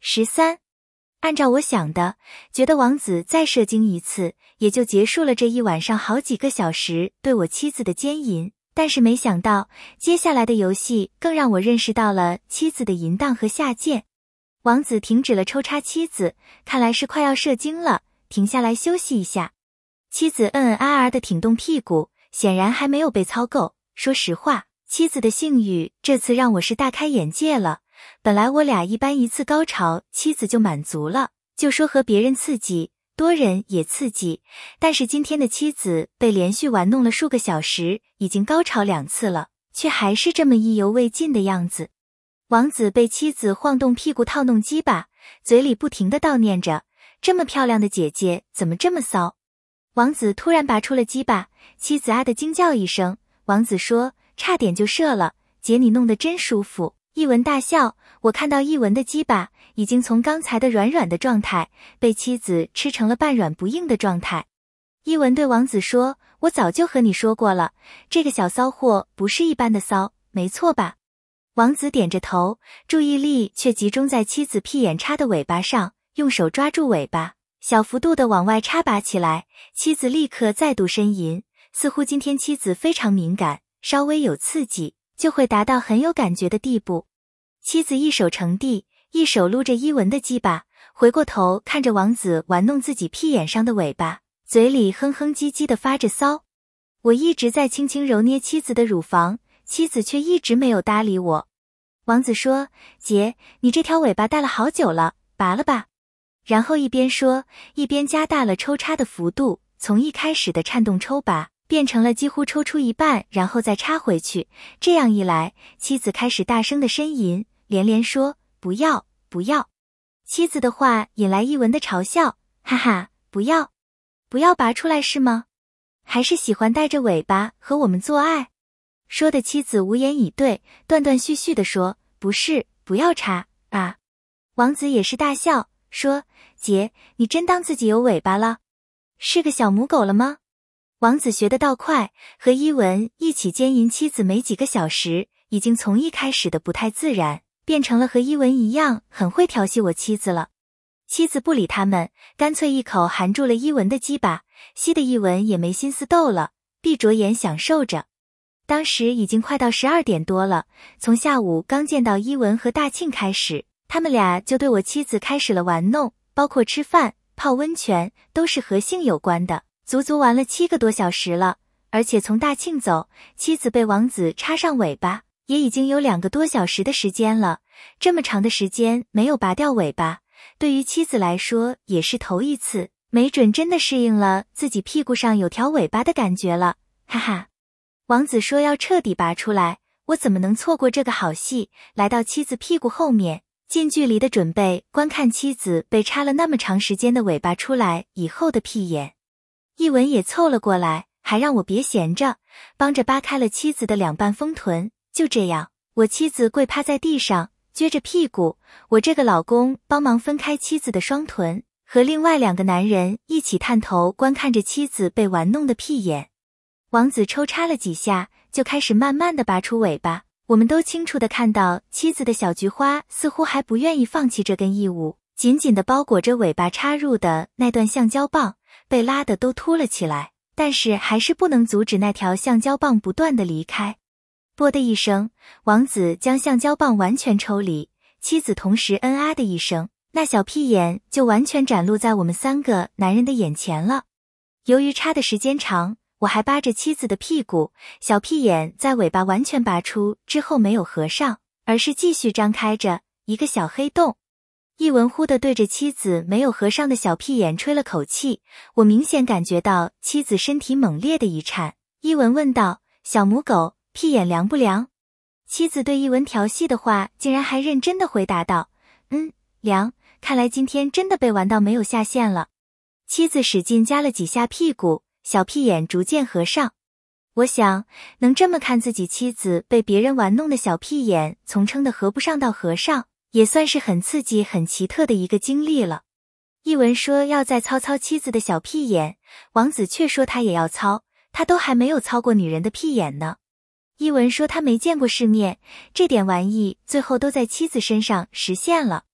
13。按照我想的，觉得王子再射精一次，也就结束了这一晚上好几个小时对我妻子的奸淫。但是没想到，接下来的游戏更让我认识到了妻子的淫荡和下贱。王子停止了抽插妻子，看来是快要射精了，停下来休息一下。妻子地挺动屁股，显然还没有被操够。说实话，妻子的性欲这次让我是大开眼界了。本来我俩一般一次高潮妻子就满足了，就说和别人刺激，多人也刺激，但是今天的妻子被连续玩弄了数个小时，已经高潮2次了，却还是这么意犹未尽的样子。王子被妻子晃动屁股套弄鸡巴，嘴里不停地悼念着，这么漂亮的姐姐怎么这么骚。王子突然拔出了鸡巴，妻子啊的惊叫一声，王子说，差点就射了，姐你弄得真舒服。一文大笑，我看到一文的鸡巴已经从刚才的软软的状态被妻子吃成了半软不硬的状态。一文对王子说，我早就和你说过了，这个小骚货不是一般的骚，没错吧？王子点着头，注意力却集中在妻子屁眼插的尾巴上，用手抓住尾巴，小幅度的往外插拔起来。妻子立刻再度呻吟，似乎今天妻子非常敏感，稍微有刺激就会达到很有感觉的地步。妻子一手承地，一手撸着伊文的鸡巴，回过头看着王子玩弄自己屁眼上的尾巴，嘴里哼哼唧唧地发着骚。我一直在轻轻揉捏妻子的乳房，妻子却一直没有搭理我。王子说，姐，你这条尾巴戴了好久了，拔了吧。然后一边说，一边加大了抽插的幅度，从一开始的颤动抽拔变成了几乎抽出一半然后再插回去。这样一来，妻子开始大声的呻吟，连连说，不要不要。妻子的话引来一文的嘲笑，哈哈，不要拔出来是吗？还是喜欢带着尾巴和我们做爱？说的妻子无言以对，断断续续地说，不是，不要插啊。王子也是大笑，说，姐，你真当自己有尾巴了？是个小母狗了吗？王子学得倒快，和伊文一起奸淫妻子没几个小时，已经从一开始的不太自然，变成了和伊文一样很会调戏我妻子了。妻子不理他们，干脆一口含住了伊文的鸡巴，吸的伊文也没心思逗了，闭着眼享受着。当时已经快到12点多了，从下午刚见到伊文和大庆开始，他们俩就对我妻子开始了玩弄，包括吃饭、泡温泉，都是和性有关的，足足玩了7个多小时了。而且从大庆走，妻子被王子插上尾巴，也已经有2个多小时的时间了。这么长的时间没有拔掉尾巴，对于妻子来说也是头一次，没准真的适应了自己屁股上有条尾巴的感觉了，哈哈。王子说要彻底拔出来，我怎么能错过这个好戏，来到妻子屁股后面，近距离的准备观看妻子被插了那么长时间的尾巴出来以后的屁眼。一文也凑了过来，还让我别闲着，帮着扒开了妻子的两半丰臀。就这样，我妻子跪趴在地上，撅着屁股，我这个老公帮忙分开妻子的双臀，和另外2个男人一起探头观看着妻子被玩弄的屁眼。王子抽插了几下，就开始慢慢地拔出尾巴。我们都清楚地看到妻子的小菊花似乎还不愿意放弃这根异物，紧紧地包裹着尾巴插入的那段橡胶棒，被拉得都凸了起来，但是还是不能阻止那条橡胶棒不断地离开。啵的一声，王子将橡胶棒完全抽离，妻子同时嗯啊的一声，那小屁眼就完全展露在我们3个男人的眼前了。由于插的时间长，我还扒着妻子的屁股，小屁眼在尾巴完全拔出之后没有合上，而是继续张开着一个小黑洞。一文忽地对着妻子没有合上的小屁眼吹了口气，我明显感觉到妻子身体猛烈的一颤。一文问道，小母狗，屁眼凉不凉？妻子对一文调戏的话竟然还认真地回答道，凉，看来今天真的被玩到没有下限了。妻子使劲夹了几下屁股，小屁眼逐渐合上。我想，能这么看自己妻子被别人玩弄的小屁眼从撑的合不上到合上，也算是很刺激很奇特的一个经历了。一文说要再操操妻子的小屁眼，王子却说他也要操，他都还没有操过女人的屁眼呢。一文说他没见过世面，这点玩意最后都在妻子身上实现了。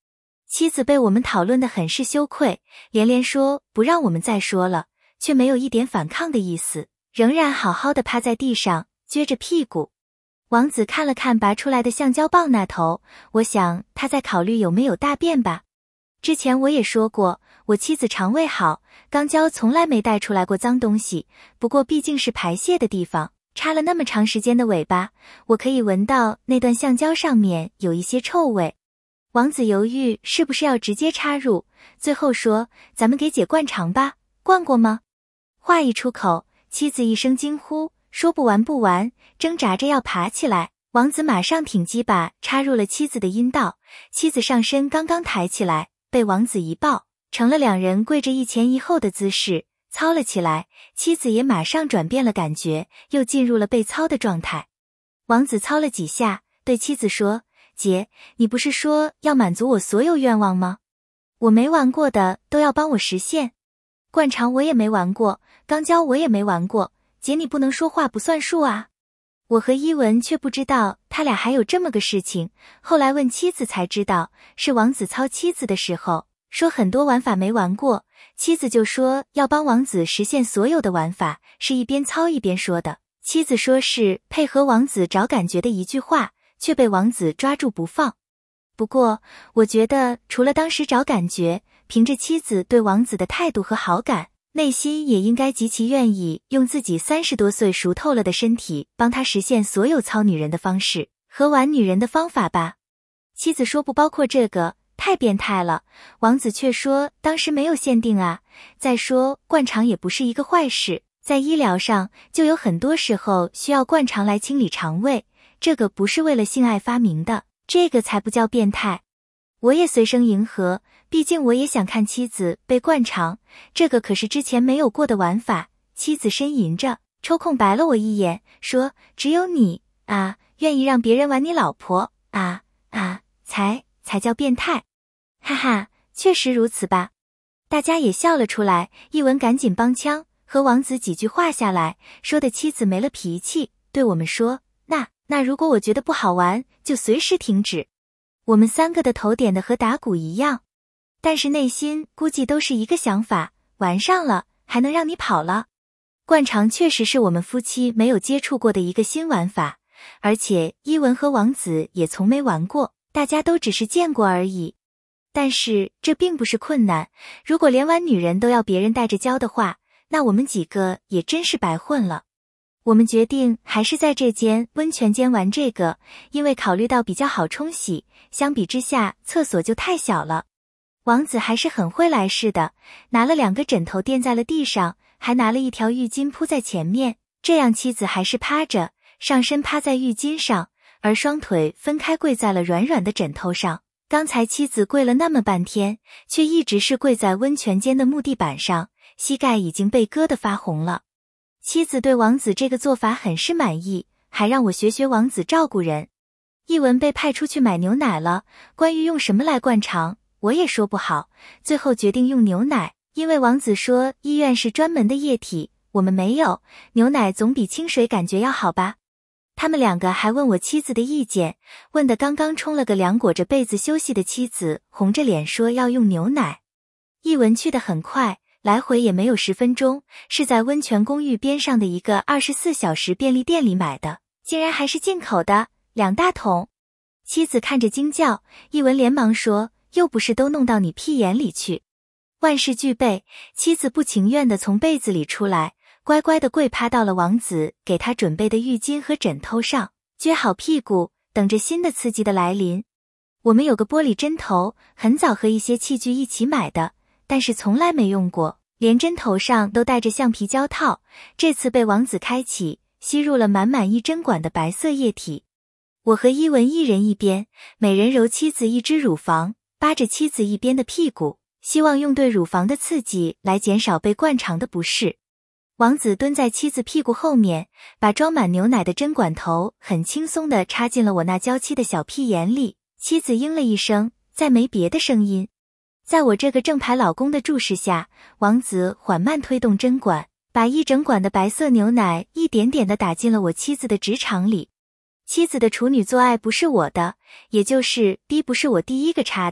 妻子被我们讨论得很是羞愧，连连说不让我们再说了，却没有一点反抗的意思，仍然好好的趴在地上，撅着屁股。王子看了看拔出来的橡胶棒那头，我想他在考虑有没有大便吧。之前我也说过，我妻子肠胃好，肛交从来没带出来过脏东西，不过毕竟是排泄的地方，插了那么长时间的尾巴，我可以闻到那段橡胶上面有一些臭味。王子犹豫是不是要直接插入，最后说，咱们给姐灌肠吧，灌过吗？话一出口，妻子一声惊呼，说不完不完，挣扎着要爬起来。王子马上挺鸡巴插入了妻子的阴道，妻子上身刚刚抬起来，被王子一抱，成了两人跪着一前一后的姿势，操了起来。妻子也马上转变了感觉，又进入了被操的状态。王子操了几下，对妻子说，姐，你不是说要满足我所有愿望吗？我没玩过的都要帮我实现。灌肠我也没玩过，肛交我也没玩过，姐你不能说话不算数啊。我和伊文却不知道他俩还有这么个事情，后来问妻子才知道，是王子操妻子的时候，说很多玩法没玩过，妻子就说要帮王子实现所有的玩法，是一边操一边说的。妻子说是配合王子找感觉的一句话，却被王子抓住不放。不过，我觉得除了当时找感觉，凭着妻子对王子的态度和好感，内心也应该极其愿意用自己30多岁熟透了的身体帮他实现所有操女人的方式和玩女人的方法吧。妻子说不包括这个，太变态了。王子却说当时没有限定啊。再说灌肠也不是一个坏事，在医疗上就有很多时候需要灌肠来清理肠胃，这个不是为了性爱发明的，这个才不叫变态。我也随声迎合，毕竟我也想看妻子被灌肠，这个可是之前没有过的玩法。妻子呻吟着，抽空白了我一眼，说，只有你啊，愿意让别人玩你老婆啊才叫变态。哈哈，确实如此吧。大家也笑了出来，一文赶紧帮腔，和王子几句话下来，说的妻子没了脾气，对我们说，那如果我觉得不好玩，就随时停止。我们3个的头点的和打鼓一样，但是内心估计都是一个想法，玩上了还能让你跑了。灌肠确实是我们夫妻没有接触过的一个新玩法，而且伊文和王子也从没玩过，大家都只是见过而已。但是这并不是困难，如果连玩女人都要别人带着教的话，那我们几个也真是白混了。我们决定还是在这间温泉间玩这个，因为考虑到比较好冲洗，相比之下厕所就太小了。王子还是很会来事的，拿了2个枕头垫在了地上，还拿了一条浴巾铺在前面，这样妻子还是趴着，上身趴在浴巾上，而双腿分开跪在了软软的枕头上。刚才妻子跪了那么半天，却一直是跪在温泉间的木地板上，膝盖已经被割得发红了。妻子对王子这个做法很是满意，还让我学王子照顾人。一文被派出去买牛奶了，关于用什么来灌肠，我也说不好，最后决定用牛奶，因为王子说医院是专门的液体，我们没有，牛奶总比清水感觉要好吧。他们2个还问我妻子的意见，问得刚刚冲了个凉裹着被子休息的妻子红着脸说要用牛奶。一文去得很快，来回也没有10分钟，是在温泉公寓边上的一个24小时便利店里买的，竟然还是进口的，2大桶。妻子看着惊叫，一文连忙说，又不是都弄到你屁眼里去。万事俱备，妻子不情愿地从被子里出来，乖乖地跪趴到了王子给他准备的浴巾和枕头上，撅好屁股，等着新的刺激的来临。我们有个玻璃针头，很早和一些器具一起买的，但是从来没用过，连针头上都带着橡皮胶套，这次被王子开启，吸入了满满1针管的白色液体。我和伊文一人一边，每人揉妻子一只乳房，扒着妻子一边的屁股，希望用对乳房的刺激来减少被灌肠的不适。王子蹲在妻子屁股后面，把装满牛奶的针管头很轻松地插进了我那娇妻的小屁眼里。妻子应了一声，再没别的声音。在我这个正牌老公的注视下，王子缓慢推动针管，把1整管的白色牛奶一点点地打进了我妻子的直肠里。妻子的处女做爱不是我的，也就是逼不是我第一个插的，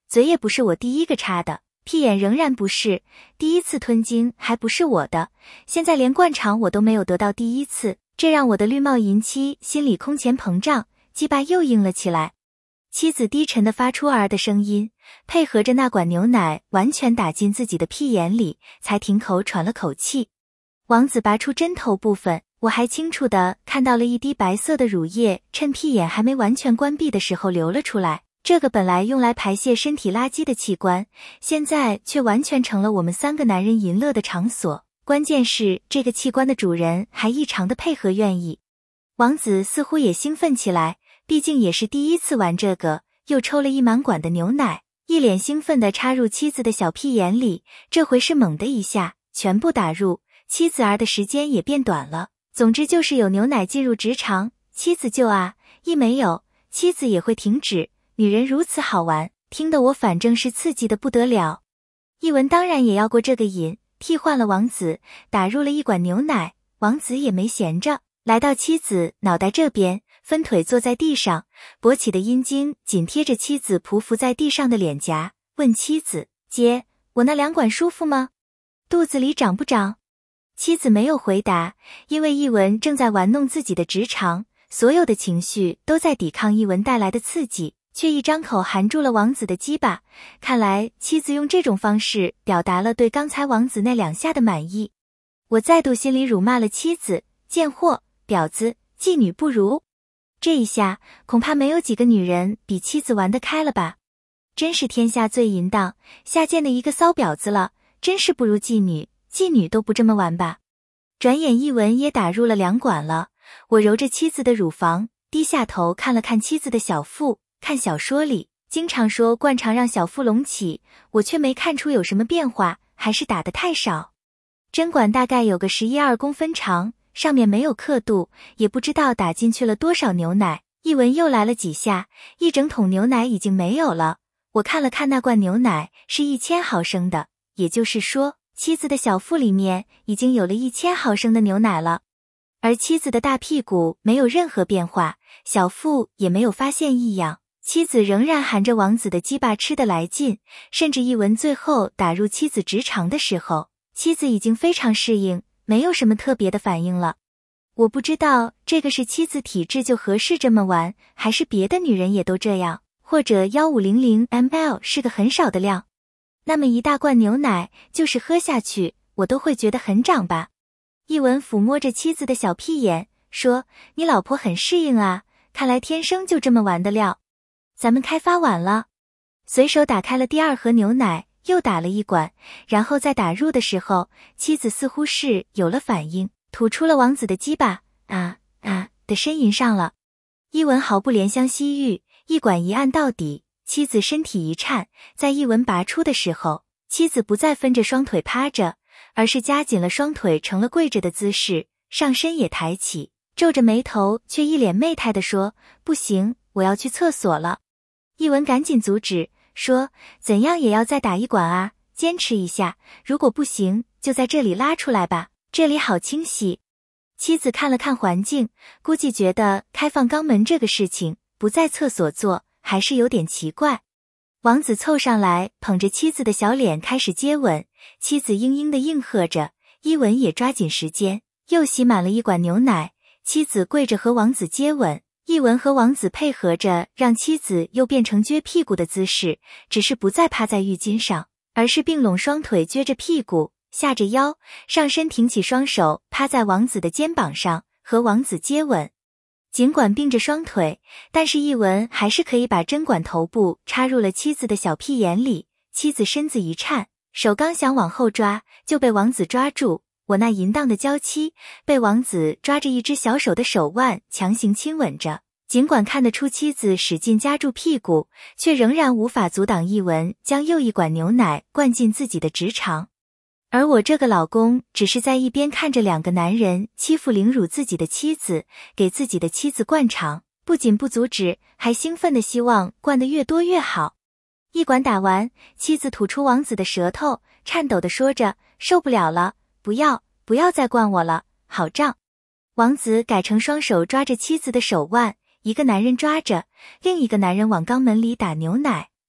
嘴也不是我第一个插的，屁眼仍然不是，第一次吞精还不是我的，现在连灌肠我都没有得到第一次，这让我的绿帽银妻心里空前膨胀，鸡巴又硬了起来。妻子低沉地发出儿的声音，配合着那管牛奶完全打进自己的屁眼里，才停口喘了口气。王子拔出针头部分，我还清楚地看到了一滴白色的乳液趁屁眼还没完全关闭的时候流了出来。这个本来用来排泄身体垃圾的器官，现在却完全成了我们3个男人淫乐的场所。关键是这个器官的主人还异常的配合愿意。王子似乎也兴奋起来，毕竟也是第一次玩这个，又抽了一满管的牛奶，一脸兴奋地插入妻子的小屁眼里，这回是猛的一下，全部打入，妻子儿的时间也变短了。总之就是有牛奶进入直肠，妻子就一没有，妻子也会停止。女人如此好玩，听得我反正是刺激的不得了。一文当然也要过这个瘾，替换了王子，打入了一管牛奶。王子也没闲着，来到妻子脑袋这边，分腿坐在地上，勃起的阴茎紧贴着妻子匍匐在地上的脸颊，问妻子：姐，我那2管舒服吗？肚子里长不长？妻子没有回答，因为一文正在玩弄自己的直肠，所有的情绪都在抵抗一文带来的刺激，却一张口含住了王子的鸡巴。看来妻子用这种方式表达了对刚才王子那2下的满意。我再度心里辱骂了妻子，贱货，婊子，妓女不如。这一下恐怕没有几个女人比妻子玩得开了吧。真是天下最淫荡下贱的一个骚婊子了，真是不如妓女，妓女都不这么玩吧。转眼一文也打入了2管了，我揉着妻子的乳房，低下头看了看妻子的小腹，看小说里经常说灌肠让小腹隆起，我却没看出有什么变化，还是打得太少。针管大概有个11-12公分长，上面没有刻度，也不知道打进去了多少牛奶。一文又来了几下，一整桶牛奶已经没有了。我看了看那罐牛奶，是1000毫升的，也就是说妻子的小腹里面已经有了1000毫升的牛奶了。而妻子的大屁股没有任何变化，小腹也没有发现异样，妻子仍然含着王子的鸡巴吃得来劲，甚至一文最后打入妻子直肠的时候，妻子已经非常适应，没有什么特别的反应了。我不知道这个是妻子体质就合适这么玩，还是别的女人也都这样，或者1500 ml 是个很少的量。那么一大罐牛奶就是喝下去，我都会觉得很长吧。一文抚摸着妻子的小屁眼，说：你老婆很适应啊，看来天生就这么玩的料。咱们开发晚了。随手打开了第2盒牛奶，又打了1管，然后在打入的时候，妻子似乎是有了反应，吐出了王子的鸡巴的呻吟上了。一文毫不怜香惜玉，一管一按到底，妻子身体一颤，在一文拔出的时候，妻子不再分着双腿趴着，而是夹紧了双腿成了跪着的姿势，上身也抬起，皱着眉头却一脸媚态地说：不行，我要去厕所了。一文赶紧阻止，说：怎样也要再打1管啊，坚持一下，如果不行就在这里拉出来吧，这里好清洗。妻子看了看环境，估计觉得开放肛门这个事情不在厕所做还是有点奇怪。王子凑上来捧着妻子的小脸开始接吻，妻子嘤嘤地应和着，一文也抓紧时间又洗满了1管牛奶，妻子跪着和王子接吻，一文和王子配合着让妻子又变成撅屁股的姿势，只是不再趴在浴巾上，而是并拢双腿撅着屁股，下着腰，上身挺起双手趴在王子的肩膀上和王子接吻。尽管并着双腿，但是一文还是可以把针管头部插入了妻子的小屁眼里，妻子身子一颤，手刚想往后抓，就被王子抓住，我那淫荡的娇妻被王子抓着一只小手的手腕强行亲吻着，尽管看得出妻子使劲夹住屁股，却仍然无法阻挡一文将又1管牛奶灌进自己的直肠。而我这个老公只是在一边看着2个男人欺负凌辱自己的妻子，给自己的妻子灌肠，不仅不阻止，还兴奋地希望灌得越多越好。1管打完，妻子吐出王子的舌头，颤抖地说着：受不了了，不要再灌我了，好胀。王子改成双手抓着妻子的手腕，一个男人抓着，另一个男人往肛门里打牛奶，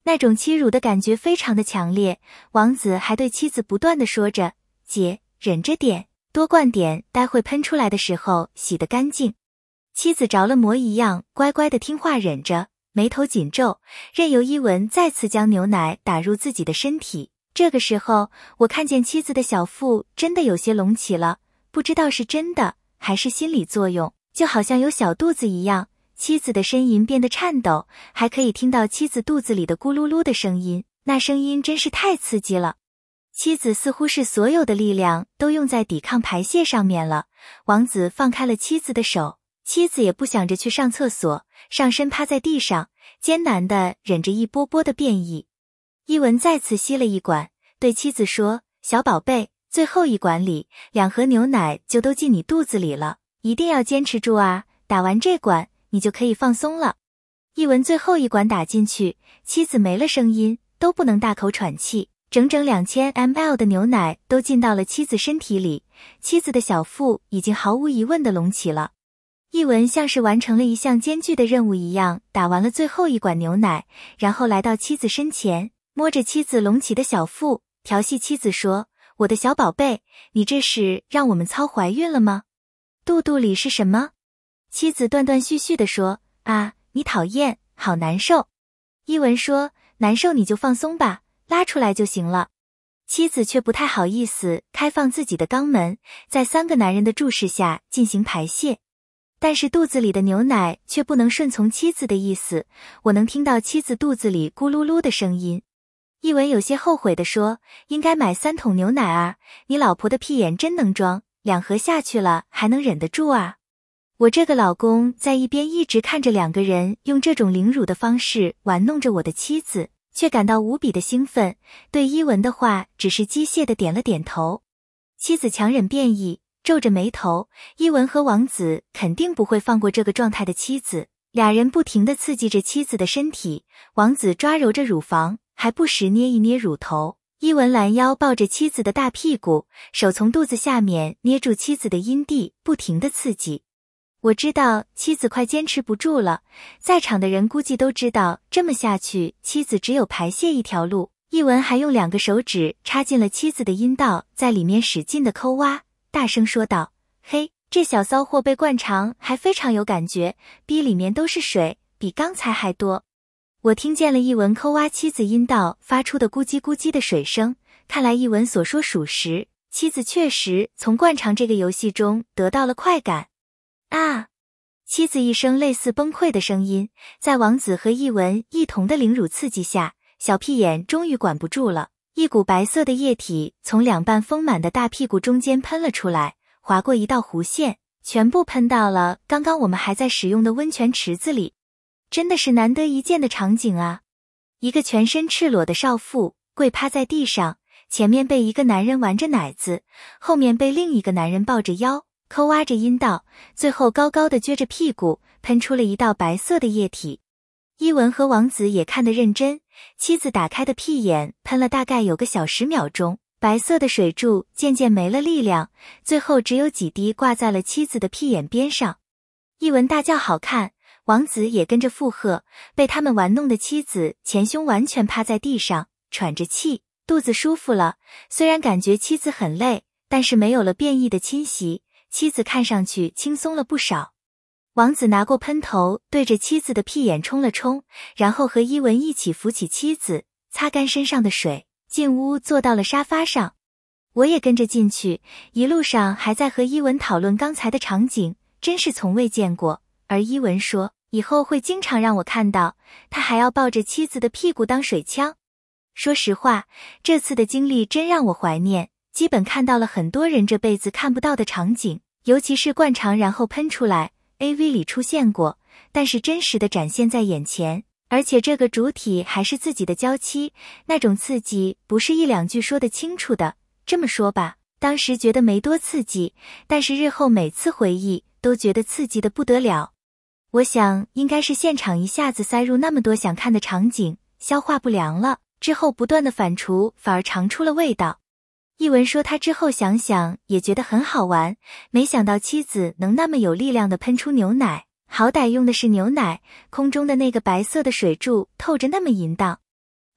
那种欺辱的感觉非常的强烈，王子还对妻子不断地说着，姐，忍着点，多灌点，待会喷出来的时候洗得干净。妻子着了魔一样，乖乖的听话忍着，眉头紧皱，任由伊文再次将牛奶打入自己的身体。这个时候，我看见妻子的小腹真的有些隆起了，不知道是真的还是心理作用，就好像有小肚子一样。妻子的呻吟变得颤抖，还可以听到妻子肚子里的咕噜噜的声音，那声音真是太刺激了。妻子似乎是所有的力量都用在抵抗排泄上面了。王子放开了妻子的手，妻子也不想着去上厕所，上身趴在地上，艰难地忍着一波波的变异。伊文再次吸了一管，对妻子说，小宝贝，最后一管里2盒牛奶就都进你肚子里了，一定要坚持住啊，打完这管你就可以放松了。伊文最后一管打进去，妻子没了声音，都不能大口喘气，整整2000 ml 的牛奶都进到了妻子身体里，妻子的小腹已经毫无疑问地隆起了。伊文像是完成了一项艰巨的任务一样，打完了最后一管牛奶，然后来到妻子身前，摸着妻子隆起的小腹，调戏妻子说，我的小宝贝，你这是让我们操怀孕了吗？肚肚里是什么？妻子断断续续地说，啊，你讨厌，好难受。伊文说，难受你就放松吧，拉出来就行了。妻子却不太好意思开放自己的肛门，在3个男人的注视下进行排泄。但是肚子里的牛奶却不能顺从妻子的意思，我能听到妻子肚子里咕噜噜的声音。伊文有些后悔地说，应该买3桶牛奶啊，你老婆的屁眼真能装，2盒下去了还能忍得住啊。我这个老公在一边一直看着2个人用这种凌辱的方式玩弄着我的妻子，却感到无比的兴奋，对伊文的话只是机械地点了点头。妻子强忍变异，皱着眉头，伊文和王子肯定不会放过这个状态的妻子，俩人不停地刺激着妻子的身体，王子抓揉着乳房，还不时捏一捏乳头，伊文拦腰抱着妻子的大屁股，手从肚子下面捏住妻子的阴蒂，不停地刺激。我知道妻子快坚持不住了，在场的人估计都知道这么下去妻子只有排泄一条路。伊文还用2个手指插进了妻子的阴道，在里面使劲的抠挖，大声说道，嘿，这小骚货被灌肠还非常有感觉，逼里面都是水，比刚才还多。我听见了伊文抠挖妻子阴道发出的咕叽咕叽的水声，看来伊文所说属实，妻子确实从灌肠这个游戏中得到了快感。啊！妻子一声类似崩溃的声音，在王子和伊文一同的凌辱刺激下，小屁眼终于管不住了，一股白色的液体从2瓣丰满的大屁股中间喷了出来，划过一道弧线，全部喷到了刚刚我们还在使用的温泉池子里。真的是难得一见的场景啊！一个全身赤裸的少妇跪趴在地上，前面被一个男人玩着奶子，后面被另一个男人抱着腰抠挖着阴道，最后高高的撅着屁股，喷出了一道白色的液体。伊文和王子也看得认真，妻子打开的屁眼喷了大概有个小10秒钟，白色的水柱渐渐没了力量，最后只有几滴挂在了妻子的屁眼边上。伊文大叫好看，王子也跟着附和，被他们玩弄的妻子前胸完全趴在地上，喘着气，肚子舒服了，虽然感觉妻子很累，但是没有了变异的侵袭，妻子看上去轻松了不少。王子拿过喷头对着妻子的屁眼冲了冲，然后和伊文一起扶起妻子，擦干身上的水，进屋坐到了沙发上。我也跟着进去，一路上还在和伊文讨论刚才的场景，真是从未见过。而伊文说，以后会经常让我看到，他还要抱着妻子的屁股当水枪。说实话，这次的经历真让我怀念，基本看到了很多人这辈子看不到的场景，尤其是灌肠然后喷出来， AV 里出现过，但是真实的展现在眼前，而且这个主体还是自己的娇妻，那种刺激不是1-2句说得清楚的。这么说吧，当时觉得没多刺激，但是日后每次回忆都觉得刺激得不得了。我想应该是现场一下子塞入那么多想看的场景，消化不良了，之后不断的反刍，反而尝出了味道。伊文说他之后想想也觉得很好玩，没想到妻子能那么有力量的喷出牛奶，好歹用的是牛奶，空中的那个白色的水柱透着那么淫荡。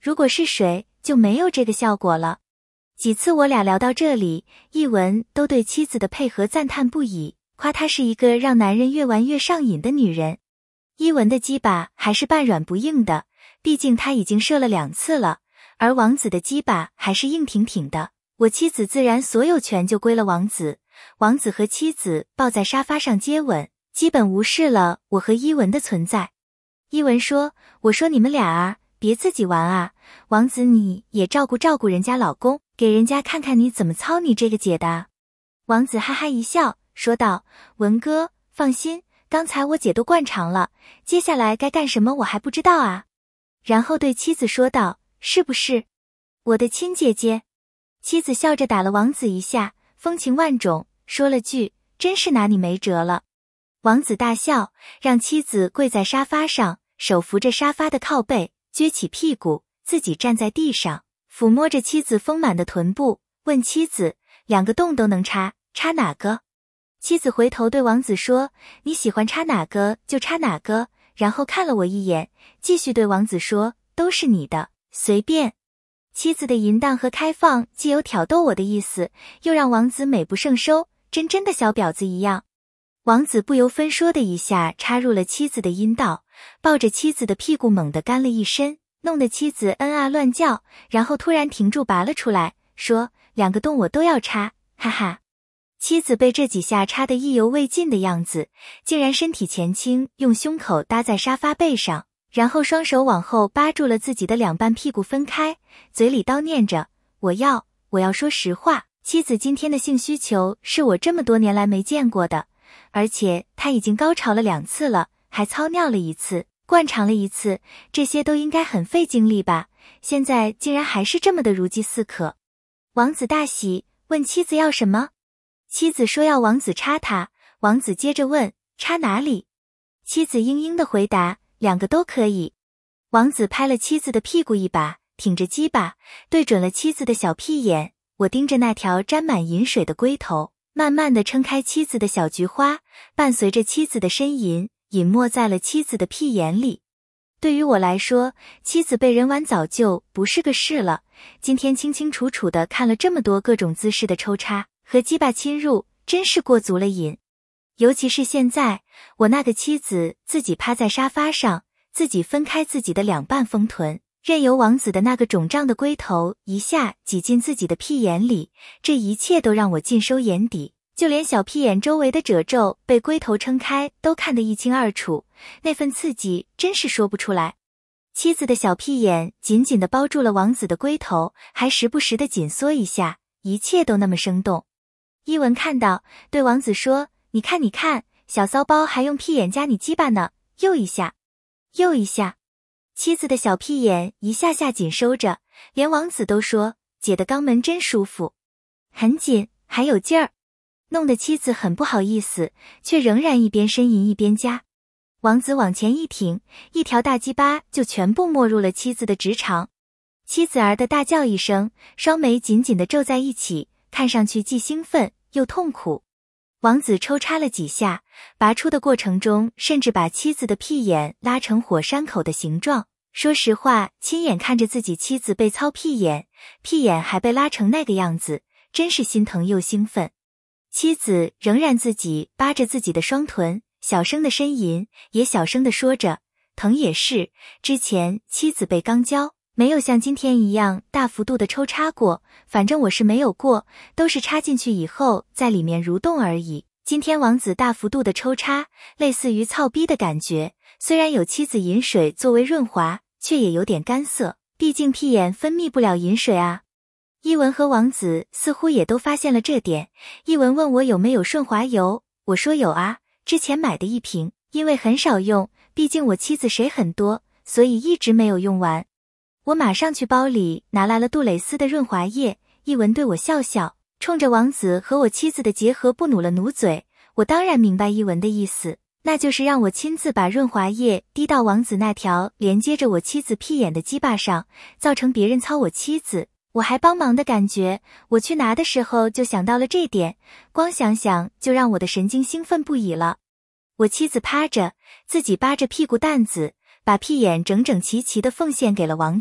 如果是水，就没有这个效果了。几次我俩聊到这里，一文都对妻子的配合赞叹不已，夸她是一个让男人越玩越上瘾的女人。一文的鸡巴还是半软不硬的，毕竟他已经射了2次了，而王子的鸡巴还是硬挺挺的。我妻子自然所有权就归了王子。王子和妻子抱在沙发上接吻，基本无视了我和伊文的存在。伊文说，我说你们俩啊，别自己玩啊，王子你也照顾照顾人家老公，给人家看看你怎么操你这个姐的啊。王子哈哈一笑，说道，文哥，放心，刚才我姐都灌肠了，接下来该干什么我还不知道啊。然后对妻子说道，是不是？我的亲姐姐。妻子笑着打了王子一下，风情万种，说了句，真是拿你没辙了。王子大笑，让妻子跪在沙发上，手扶着沙发的靠背，撅起屁股，自己站在地上，抚摸着妻子丰满的臀部，问妻子，2个洞都能插，插哪个？妻子回头对王子说，你喜欢插哪个就插哪个，然后看了我一眼，继续对王子说，都是你的，随便。妻子的淫荡和开放既有挑逗我的意思，又让王子美不胜收，真的小婊子一样。王子不由分说的一下插入了妻子的阴道，抱着妻子的屁股猛地干了一身，弄得妻子嗯啊乱叫，然后突然停住拔了出来，说2个洞我都要插，哈哈。妻子被这几下插得意犹未尽的样子，竟然身体前倾，用胸口搭在沙发背上，然后双手往后扒住了自己的2半屁股分开，嘴里叨念着，我要说实话，妻子今天的性需求是我这么多年来没见过的，而且她已经高潮了2次了，还操尿了1次，灌肠了1次，这些都应该很费精力吧，现在竟然还是这么的如饥似渴。王子大喜，问妻子要什么？妻子说要王子插她，王子接着问，插哪里？妻子嘤嘤的回答，2个都可以。王子拍了妻子的屁股一把，挺着鸡巴，对准了妻子的小屁眼，我盯着那条沾满饮水的龟头，慢慢地撑开妻子的小菊花，伴随着妻子的呻吟，隐没在了妻子的屁眼里。对于我来说，妻子被人玩早就不是个事了，今天清清楚楚地看了这么多各种姿势的抽插和鸡巴侵入，真是过足了瘾。尤其是现在，我那个妻子自己趴在沙发上，自己分开自己的2半丰臀，任由王子的那个肿胀的龟头一下挤进自己的屁眼里，这一切都让我尽收眼底，就连小屁眼周围的褶皱被龟头撑开都看得一清二楚，那份刺激真是说不出来。妻子的小屁眼紧紧地包住了王子的龟头，还时不时地紧缩一下，一切都那么生动。伊文看到，对王子说，你看，小骚包还用屁眼夹你鸡巴呢，又一下，又一下。妻子的小屁眼一下下紧收着，连王子都说，姐的肛门真舒服，很紧，还有劲儿，弄得妻子很不好意思，却仍然一边呻吟一边夹。王子往前一挺，一条大鸡巴就全部没入了妻子的直肠。妻子儿的大叫一声，双眉紧紧地皱在一起，看上去既兴奋又痛苦。王子抽插了几下，拔出的过程中甚至把妻子的屁眼拉成火山口的形状。说实话，亲眼看着自己妻子被操屁眼，屁眼还被拉成那个样子，真是心疼又兴奋。妻子仍然自己扒着自己的双臀，小声的呻吟，也小声的说着，疼也是，之前妻子被肛交，没有像今天一样大幅度的抽插过，反正我是没有过，都是插进去以后在里面蠕动而已。今天王子大幅度的抽插，类似于操逼的感觉，虽然有妻子饮水作为润滑，却也有点干涩，毕竟屁眼分泌不了饮水啊。伊文和王子似乎也都发现了这点，伊文问我有没有顺滑油，我说有啊，之前买的1瓶，因为很少用，毕竟我妻子水很多，所以一直没有用完。我马上去包里拿来了杜蕾斯的润滑液，伊文对我笑笑，冲着王子和我妻子的结合部努了努嘴。我当然明白伊文的意思，那就是让我亲自把润滑液滴到王子那条连接着我妻子屁眼的鸡巴上，造成别人操我妻子，我还帮忙的感觉。我去拿的时候就想到了这点，光想想就让我的神经兴奋不已了。我妻子趴着，自己扒着屁股蛋子，把屁眼整整齐齐地奉献给了王子，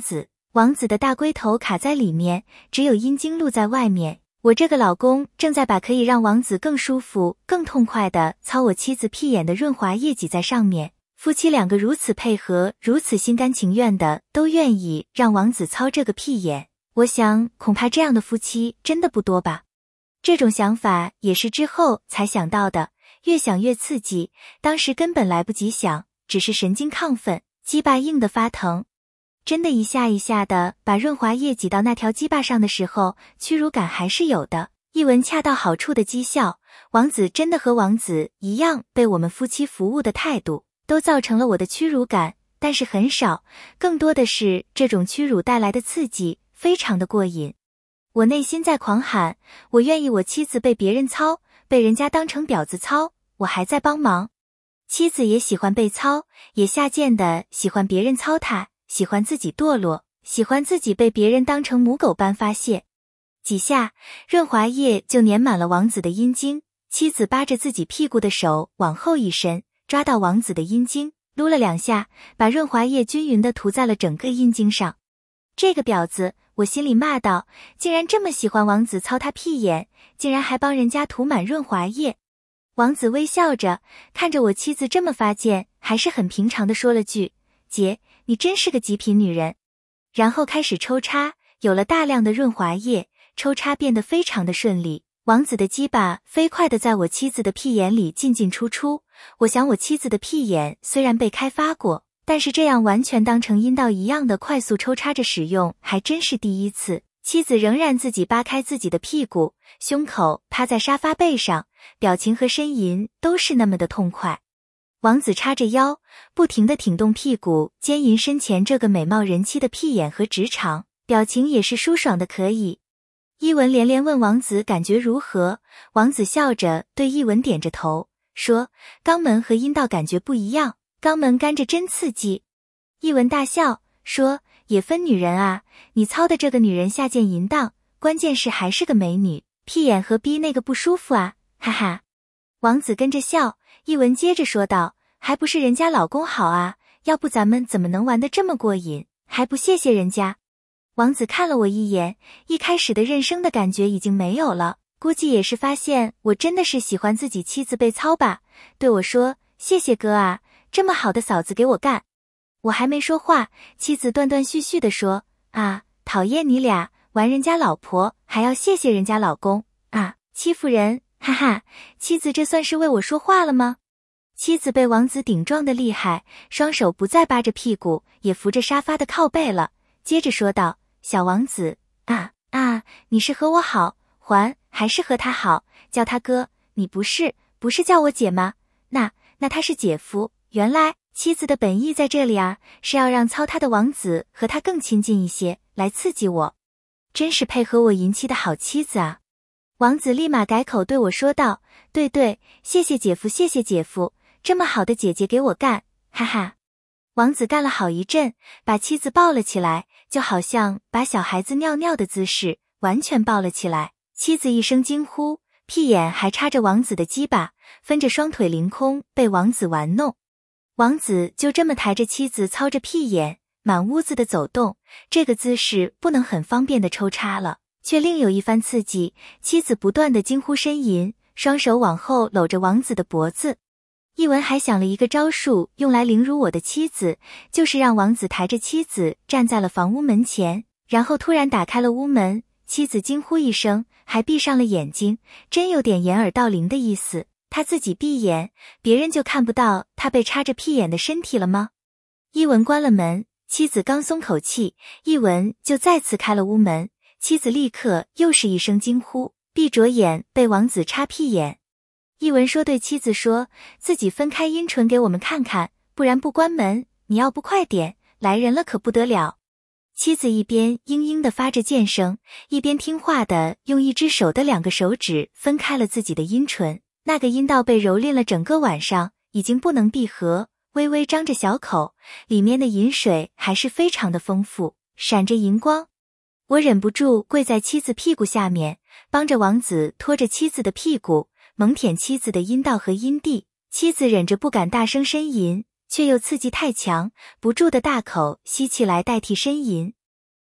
王子的大龟头卡在里面，只有阴茎露在外面。我这个老公正在把可以让王子更舒服、更痛快地操我妻子屁眼的润滑液挤在上面。夫妻两个如此配合，如此心甘情愿的，都愿意让王子操这个屁眼。我想，恐怕这样的夫妻真的不多吧。这种想法也是之后才想到的，越想越刺激，当时根本来不及想，只是神经亢奋，鸡巴硬得发疼。真的一下一下的把润滑液挤到那条鸡巴上的时候，屈辱感还是有的。一文恰到好处的讥笑，王子真的和王子一样，被我们夫妻服务的态度都造成了我的屈辱感，但是很少，更多的是这种屈辱带来的刺激，非常的过瘾。我内心在狂喊，我愿意我妻子被别人操，被人家当成婊子操，我还在帮忙。妻子也喜欢被操，也下贱的喜欢别人操她，喜欢自己堕落，喜欢自己被别人当成母狗般发泄。几下，润滑液就粘满了王子的阴茎，妻子扒着自己屁股的手往后一伸，抓到王子的阴茎，撸了2下，把润滑液均匀地涂在了整个阴茎上。这个婊子，我心里骂道，竟然这么喜欢王子操他屁眼，竟然还帮人家涂满润滑液。王子微笑着看着我妻子这么发贱，还是很平常地说了句，姐，你真是个极品女人。然后开始抽插，有了大量的润滑液，抽插变得非常的顺利。王子的鸡巴飞快地在我妻子的屁眼里进进出出，我想我妻子的屁眼虽然被开发过，但是这样完全当成阴道一样的快速抽插着使用还真是第一次。妻子仍然自己扒开自己的屁股、胸口，趴在沙发背上，表情和呻吟都是那么的痛快。王子叉着腰，不停地挺动屁股，奸淫身前这个美貌人妻的屁眼和直肠，表情也是舒爽的可以。伊文连连问王子感觉如何，王子笑着对伊文点着头，说，肛门和阴道感觉不一样，肛门干着真刺激。伊文大笑，说，也分女人啊，你操的这个女人下贱淫荡，关键是还是个美女，屁眼和逼那个不舒服啊，哈哈。王子跟着笑，伊文接着说道，还不是人家老公好啊，要不咱们怎么能玩得这么过瘾，还不谢谢人家。王子看了我一眼，一开始的认生的感觉已经没有了，估计也是发现我真的是喜欢自己妻子被操吧，对我说，谢谢哥啊，这么好的嫂子给我干。我还没说话，妻子断断续续地说，啊，讨厌你俩，玩人家老婆还要谢谢人家老公啊，欺负人，哈哈，妻子这算是为我说话了吗？妻子被王子顶撞得厉害，双手不再扒着屁股，也扶着沙发的靠背了，接着说道，小王子，你是和我好，还是和他好，叫他哥，你不是叫我姐吗？那他是姐夫，原来妻子的本意在这里啊，是要让操他的王子和他更亲近一些，来刺激我。真是配合我淫妻的好妻子啊。王子立马改口对我说道，对，谢谢姐夫，谢谢姐夫，这么好的姐姐给我干，哈哈。王子干了好一阵，把妻子抱了起来，就好像把小孩子尿尿的姿势，完全抱了起来。妻子一声惊呼，屁眼还插着王子的鸡巴，分着双腿凌空被王子玩弄。王子就这么抬着妻子操着屁眼，满屋子的走动，这个姿势不能很方便的抽插了，却另有一番刺激。妻子不断的惊呼呻吟，双手往后搂着王子的脖子。一文还想了一个招数，用来凌辱我的妻子，就是让王子抬着妻子站在了房屋门前，然后突然打开了屋门，妻子惊呼一声，还闭上了眼睛，真有点掩耳盗铃的意思。他自己闭眼，别人就看不到他被插着屁眼的身体了吗？一文关了门，妻子刚松口气，一文就再次开了屋门，妻子立刻又是一声惊呼，闭着眼被王子插屁眼。一文对妻子说，自己分开阴唇给我们看看，不然不关门，你要不快点，来人了可不得了。妻子一边嘤嘤地发着贱声，一边听话地用一只手的2个手指分开了自己的阴唇，那个阴道被蹂躏了整个晚上，已经不能闭合，微微张着小口，里面的饮水还是非常的丰富，闪着银光。我忍不住跪在妻子屁股下面，帮着王子拖着妻子的屁股，猛舔妻子的阴道和阴蒂。妻子忍着不敢大声呻吟，却又刺激太强，不住的大口吸气来代替呻吟。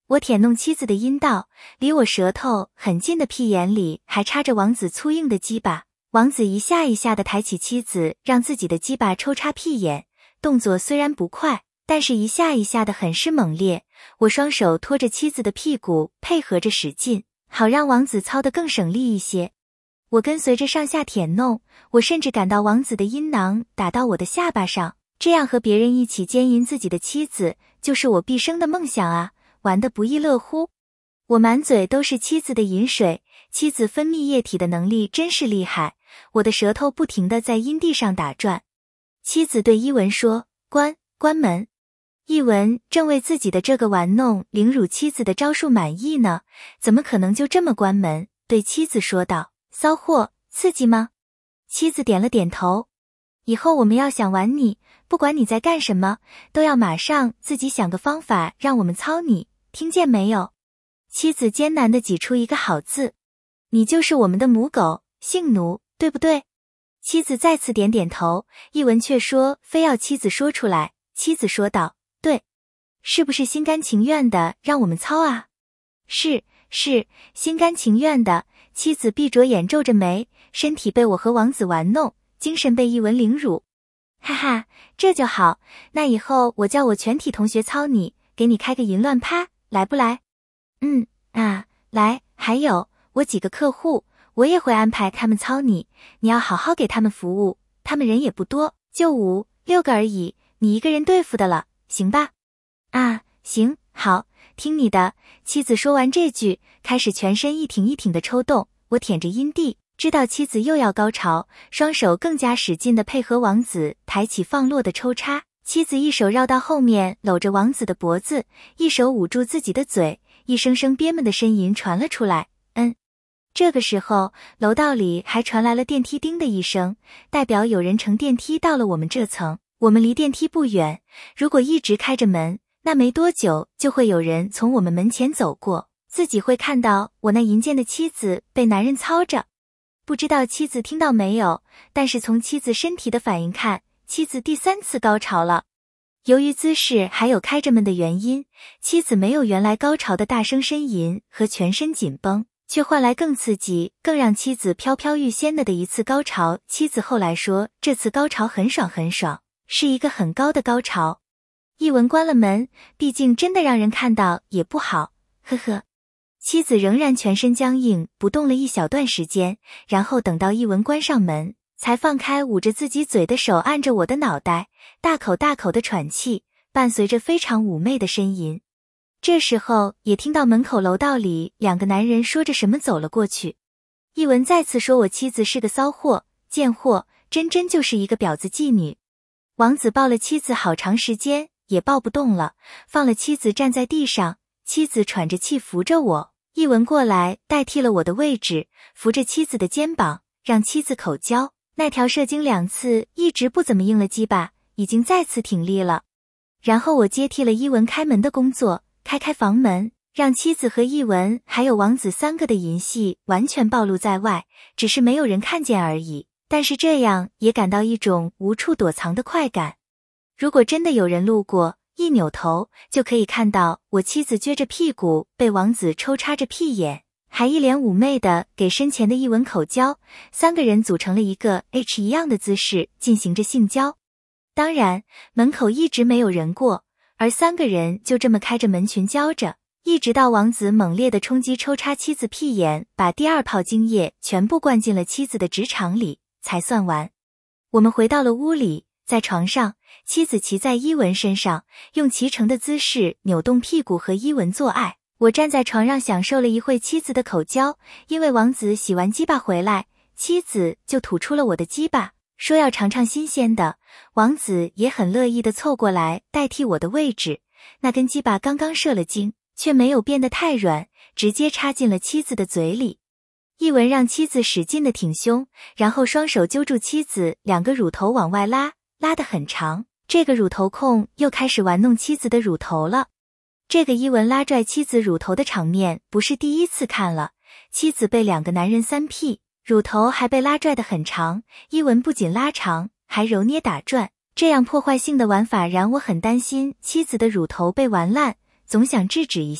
我舔弄妻子的阴道，离我舌头很近的屁眼里还插着王子粗硬的鸡巴。王子一下一下地抬起妻子，让自己的鸡巴抽插屁眼，动作虽然不快，但是一下一下的很是猛烈。我双手托着妻子的屁股，配合着使劲，好让王子操得更省力一些。我跟随着上下舔弄，我甚至感到王子的阴囊打到我的下巴上。这样和别人一起奸淫自己的妻子，就是我毕生的梦想啊，玩得不亦乐乎。我满嘴都是妻子的饮水，妻子分泌液体的能力真是厉害，我的舌头不停地在阴蒂上打转。妻子对伊文说：“关门。”伊文正为自己的这个玩弄凌辱妻子的招数满意呢，怎么可能就这么关门？对妻子说道：“骚货，刺激吗？”妻子点了点头。以后我们要想玩你，不管你在干什么，都要马上自己想个方法让我们操你，听见没有？妻子艰难地挤出一个好字。你就是我们的母狗，性奴，对不对？妻子再次点点头，伊文却说非要妻子说出来。妻子说道：“对，是不是心甘情愿的让我们操啊？”是，心甘情愿的。妻子闭着眼皱着眉，身体被我和王子玩弄，精神被伊文凌辱。哈哈，这就好，那以后我叫我全体同学操你，给你开个淫乱趴，来不来？来，还有我几个客户，我也会安排他们操你，你要好好给他们服务，他们人也不多，就5、6个而已，你一个人对付的了，行吧？行，好，听你的。妻子说完这句，开始全身一挺一挺的抽动，我舔着阴蒂，知道妻子又要高潮，双手更加使劲地配合王子抬起放落的抽插。妻子一手绕到后面搂着王子的脖子，一手捂住自己的嘴，一声声憋闷的呻吟传了出来。这个时候，楼道里还传来了电梯叮的一声，代表有人乘电梯到了我们这层。我们离电梯不远，如果一直开着门，那没多久就会有人从我们门前走过，自己会看到我那淫贱的妻子被男人操着。不知道妻子听到没有，但是从妻子身体的反应看，妻子第3次高潮了。由于姿势还有开着门的原因，妻子没有原来高潮的大声呻吟和全身紧绷，却换来更刺激、更让妻子飘飘欲仙的一次高潮。妻子后来说，这次高潮很爽，是一个很高的高潮。伊文关了门，毕竟真的让人看到也不好，呵呵。妻子仍然全身僵硬不动了一小段时间，然后等到伊文关上门，才放开捂着自己嘴的手，按着我的脑袋，大口大口的喘气，伴随着非常妩媚的呻吟。这时候也听到门口楼道里2个男人说着什么走了过去。伊文再次说我妻子是个骚货、贱货，真就是一个婊子妓女。王子抱了妻子好长时间，也抱不动了，放了妻子站在地上，妻子喘着气扶着我。伊文过来代替了我的位置，扶着妻子的肩膀，让妻子口交。那条射精2次一直不怎么硬了鸡巴，已经再次挺立了。然后我接替了伊文开门的工作，开房门，让妻子和伊文还有王子3个的淫戏完全暴露在外，只是没有人看见而已。但是这样也感到一种无处躲藏的快感。如果真的有人路过，一扭头就可以看到我妻子撅着屁股被王子抽插着屁眼，还一脸妩媚的给身前的伊文口交，3个人组成了一个 H 一样的姿势进行着性交。当然，门口一直没有人过，而3个人就这么开着门群交着，一直到王子猛烈的冲击抽插妻子屁眼，把第2泡精液全部灌进了妻子的直肠里，才算完。我们回到了屋里，在床上，妻子骑在伊文身上，用骑乘的姿势扭动屁股和伊文做爱。我站在床上享受了一会妻子的口交，因为王子洗完鸡巴回来，妻子就吐出了我的鸡巴，说要尝尝新鲜的。王子也很乐意地凑过来代替我的位置，那根鸡巴刚刚射了精，却没有变得太软，直接插进了妻子的嘴里。伊文让妻子使劲地挺胸，然后双手揪住妻子2个乳头往外拉，拉得很长。这个乳头控又开始玩弄妻子的乳头了。这个伊文拉拽妻子乳头的场面不是第1次看了，妻子被2个男人3屁，乳头还被拉拽得很长，伊文不仅拉长，还揉捏打转，这样破坏性的玩法让我很担心妻子的乳头被玩烂，总想制止一下，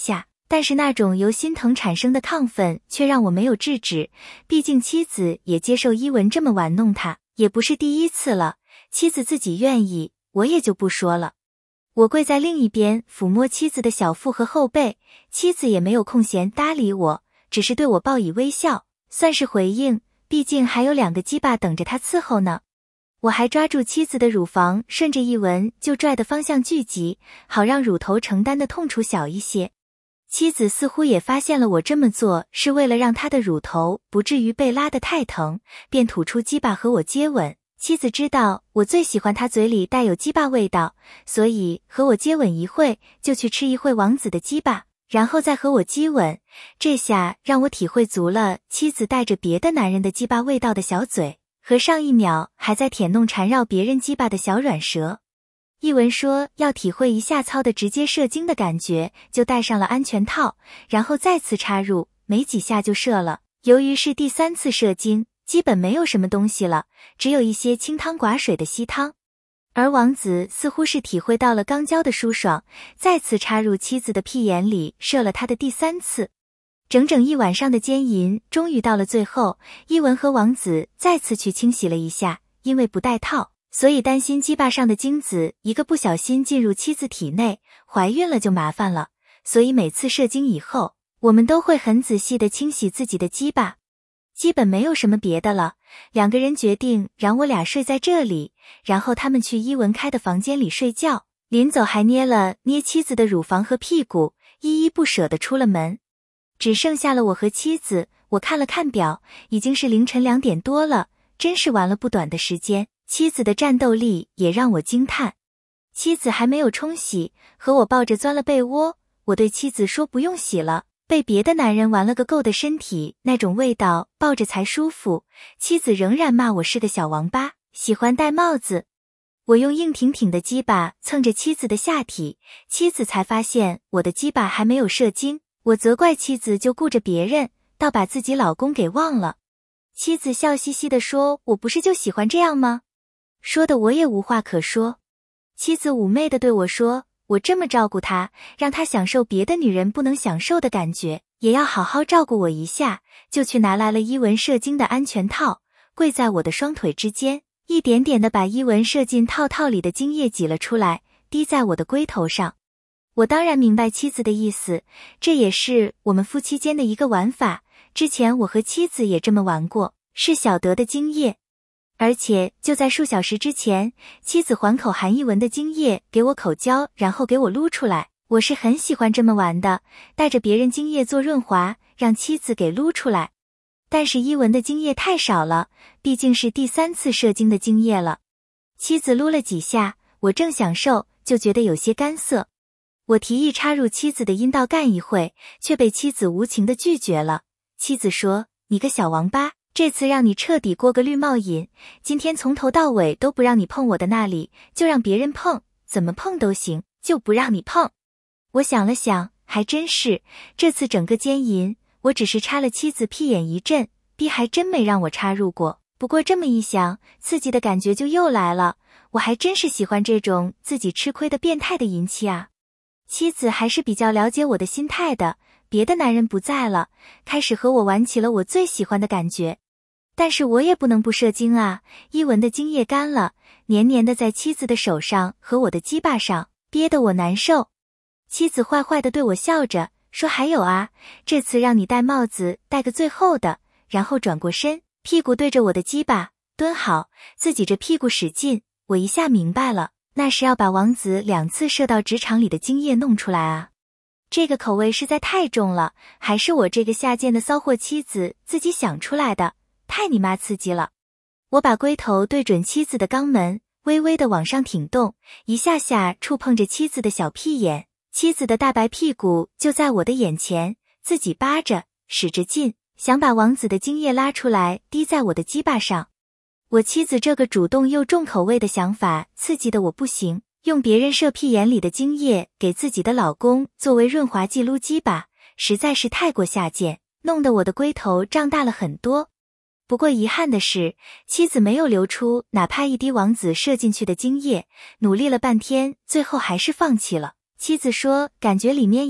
但是那种由心疼产生的亢奋却让我没有制止，毕竟妻子也接受伊文这么玩弄他，也不是第一次了，妻子自己愿意，我也就不说了。我跪在另一边抚摸妻子的小腹和后背，妻子也没有空闲搭理我，只是对我报以微笑，算是回应，毕竟还有2个鸡巴等着他伺候呢。我还抓住妻子的乳房，顺着一闻就拽的方向聚集，好让乳头承担的痛楚小一些。妻子似乎也发现了我这么做是为了让她的乳头不至于被拉得太疼，便吐出鸡巴和我接吻。妻子知道我最喜欢她嘴里带有鸡巴味道，所以和我接吻一会就去吃一会王子的鸡巴，然后再和我激吻。这下让我体会足了妻子带着别的男人的鸡巴味道的小嘴，和上一秒还在舔弄缠绕别人鸡巴的小软舌。一文说要体会一下操的直接射精的感觉，就戴上了安全套，然后再次插入，没几下就射了。由于是第3次射精，基本没有什么东西了，只有一些清汤寡水的稀汤。而王子似乎是体会到了肛交的舒爽，再次插入妻子的屁眼里射了他的第3次。整整1晚上的奸淫终于到了最后，伊文和王子再次去清洗了一下，因为不带套，所以担心鸡巴上的精子一个不小心进入妻子体内，怀孕了就麻烦了，所以每次射精以后，我们都会很仔细地清洗自己的鸡巴。基本没有什么别的了，2个人决定让我俩睡在这里，然后他们去伊文开的房间里睡觉，临走还捏了捏妻子的乳房和屁股，依依不舍地出了门。只剩下了我和妻子，我看了看表，已经是凌晨2点多了，真是玩了不短的时间。妻子的战斗力也让我惊叹。妻子还没有冲洗，和我抱着钻了被窝，我对妻子说不用洗了，被别的男人玩了个够的身体，那种味道抱着才舒服。妻子仍然骂我是个小王八，喜欢戴帽子。我用硬挺挺的鸡巴蹭着妻子的下体，妻子才发现我的鸡巴还没有射精，我责怪妻子就顾着别人，倒把自己老公给忘了。妻子笑嘻嘻地说，我不是就喜欢这样吗？说的我也无话可说。妻子妩媚地对我说，我这么照顾她，让她享受别的女人不能享受的感觉，也要好好照顾我一下，就去拿来了伊文射精的安全套，跪在我的双腿之间，一点点地把伊文射进套里的精液挤了出来，滴在我的龟头上。我当然明白妻子的意思，这也是我们夫妻间的一个玩法，之前我和妻子也这么玩过，是晓得的经验。而且就在数小时之前，妻子环口含一文的精液给我口交，然后给我撸出来。我是很喜欢这么玩的，带着别人精液做润滑，让妻子给撸出来。但是伊文的精液太少了，毕竟是第3次射精的精液了。妻子撸了几下，我正享受，就觉得有些干涩。我提议插入妻子的阴道干一会，却被妻子无情地拒绝了。妻子说，你个小王八，这次让你彻底过个绿帽瘾，今天从头到尾都不让你碰我的那里，就让别人碰，怎么碰都行，就不让你碰。我想了想，还真是，这次整个奸淫，我只是插了妻子屁眼一阵，逼还真没让我插入过。不过这么一想，刺激的感觉就又来了，我还真是喜欢这种自己吃亏的变态的淫妻啊。妻子还是比较了解我的心态的，别的男人不在了，开始和我玩起了我最喜欢的感觉。但是我也不能不射精啊，伊文的精液干了，黏黏的在妻子的手上和我的鸡巴上，憋得我难受。妻子坏坏的对我笑着，说还有啊，这次让你戴帽子，戴个最后的，然后转过身，屁股对着我的鸡巴，蹲好，自己这屁股使劲。我一下明白了，那是要把王子2次射到职场里的精液弄出来啊。这个口味实在太重了，还是我这个下贱的骚货妻子自己想出来的，太你妈刺激了。我把龟头对准妻子的肛门，微微的往上挺动，一下下触碰着妻子的小屁眼，妻子的大白屁股就在我的眼前，自己扒着，使着劲，想把王子的精液拉出来滴在我的鸡巴上。我妻子这个主动又重口味的想法刺激的我不行，用别人射屁眼里的精液给自己的老公作为润滑剂撸鸡巴，实在是太过下贱，弄得我的龟头胀大了很多。不过遗憾的是，妻子没有流出哪怕一滴王子射进去的精液，努力了半天，最后还是放弃了。妻子说感觉里面有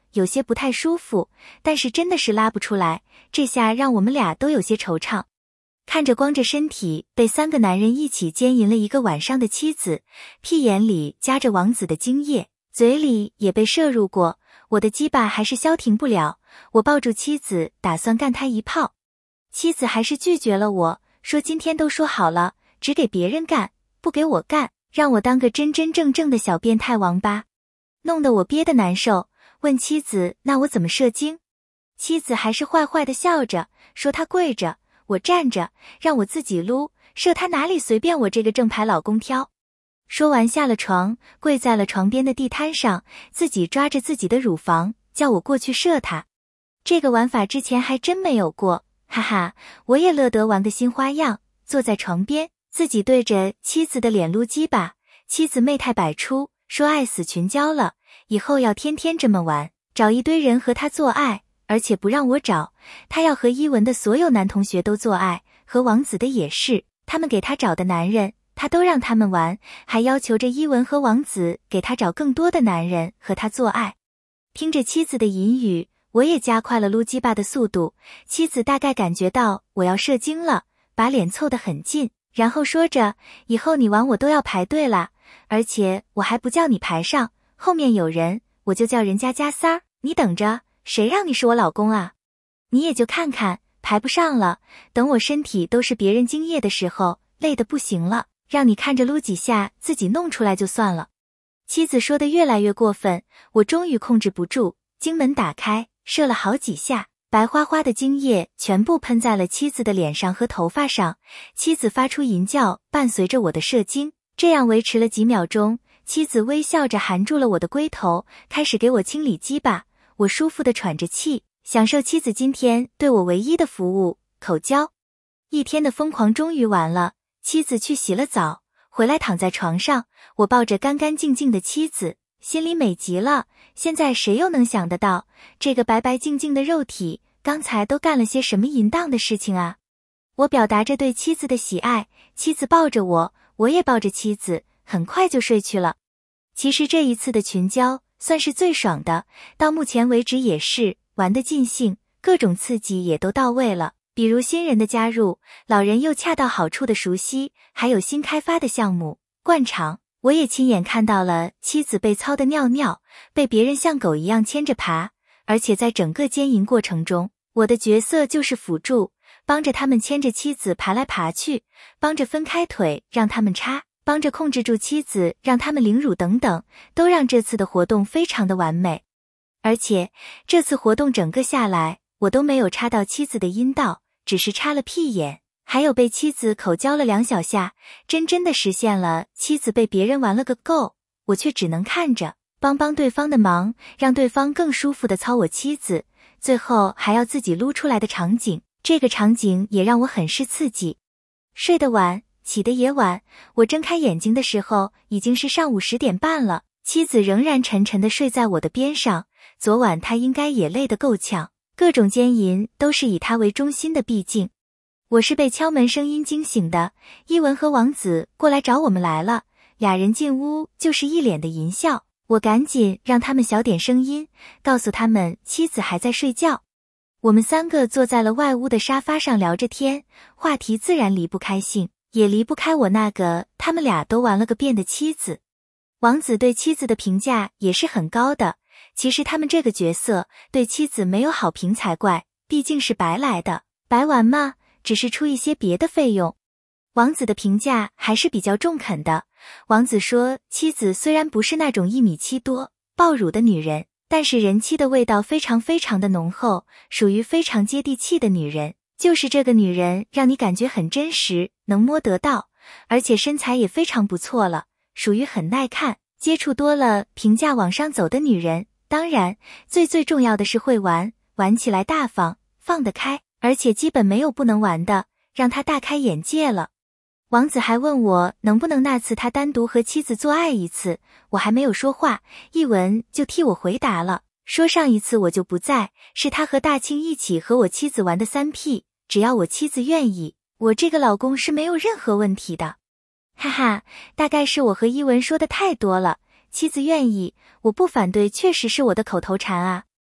有些不太舒服，但是真的是拉不出来，这下让我们俩都有些惆怅。看着光着身体被3个男人一起奸淫了一个晚上的妻子，屁眼里夹着王子的精液，嘴里也被射入过，我的鸡巴还是消停不了。我抱住妻子，打算干他一炮。妻子还是拒绝了我，说今天都说好了，只给别人干，不给我干，让我当个真真正正的小变态王八。弄得我憋得难受，问妻子那我怎么射精？妻子还是坏坏的笑着，说她跪着，我站着，让我自己撸，射她哪里随便我这个正牌老公挑。说完下了床，跪在了床边的地摊上，自己抓着自己的乳房，叫我过去射她。这个玩法之前还真没有过，哈哈，我也乐得玩个新花样，坐在床边，自己对着妻子的脸撸鸡巴。妻子媚态百出，说爱死群交了，以后要天天这么玩，找一堆人和他做爱，而且不让我找，他要和伊文的所有男同学都做爱，和王子的也是，他们给他找的男人，他都让他们玩，还要求着伊文和王子给他找更多的男人和他做爱。听着妻子的淫语，我也加快了撸鸡巴的速度。妻子大概感觉到我要射精了，把脸凑得很近，然后说着，以后你玩我都要排队啦，而且我还不叫你排上，后面有人我就叫人家加3儿，你等着，谁让你是我老公啊？你也就看看，排不上了，等我身体都是别人精液的时候，累得不行了，让你看着撸几下，自己弄出来就算了。妻子说得越来越过分，我终于控制不住，精门打开，射了好几下，白花花的精液全部喷在了妻子的脸上和头发上，妻子发出淫叫，伴随着我的射精，这样维持了几秒钟。妻子微笑着含住了我的龟头，开始给我清理鸡巴，我舒服地喘着气，享受妻子今天对我唯一的服务，口交。一天的疯狂终于完了，妻子去洗了澡，回来躺在床上，我抱着干干净净的妻子，心里美极了。现在谁又能想得到，这个白白净净的肉体，刚才都干了些什么淫荡的事情啊？我表达着对妻子的喜爱，妻子抱着我，我也抱着妻子，很快就睡去了。其实这一次的群交算是最爽的，到目前为止也是玩得尽兴，各种刺激也都到位了，比如新人的加入，老人又恰到好处的熟悉，还有新开发的项目灌肠。我也亲眼看到了妻子被操的尿尿，被别人像狗一样牵着爬，而且在整个奸淫过程中，我的角色就是辅助，帮着他们牵着妻子爬来爬去，帮着分开腿让他们插，帮着控制住妻子让他们凌辱等等，都让这次的活动非常的完美。而且这次活动整个下来，我都没有插到妻子的阴道，只是插了屁眼，还有被妻子口交了2小下，真的实现了妻子被别人玩了个够，我却只能看着，帮对方的忙，让对方更舒服地操我妻子，最后还要自己撸出来的场景，这个场景也让我很是刺激。睡得晚，起得也晚，我睁开眼睛的时候已经是上午10点半了，妻子仍然沉沉地睡在我的边上，昨晚她应该也累得够呛，各种奸淫都是以她为中心的，毕竟我是被敲门声音惊醒的，伊文和王子过来找我们来了，俩人进屋就是一脸的淫笑，我赶紧让他们小点声音，告诉他们妻子还在睡觉。我们3个坐在了外屋的沙发上聊着天，话题自然离不开性，也离不开我那个他们俩都玩了个遍的妻子。王子对妻子的评价也是很高的，其实他们这个角色对妻子没有好评才怪，毕竟是白来的，白玩嘛，只是出一些别的费用。王子的评价还是比较中肯的，王子说妻子虽然不是那种1.7米多爆乳的女人，但是人妻的味道非常非常的浓厚，属于非常接地气的女人，就是这个女人让你感觉很真实，能摸得到，而且身材也非常不错了，属于很耐看，接触多了评价往上走的女人。当然最重要的是会玩，玩起来大方，放得开，而且基本没有不能玩的，让他大开眼界了。王子还问我能不能那次他单独和妻子做爱一次，我还没有说话，一文就替我回答了，说上一次我就不在，是他和大庆一起和我妻子玩的3P，只要我妻子愿意，我这个老公是没有任何问题的。哈哈，大概是我和伊文说的太多了，妻子愿意，我不反对，确实是我的口头禅啊。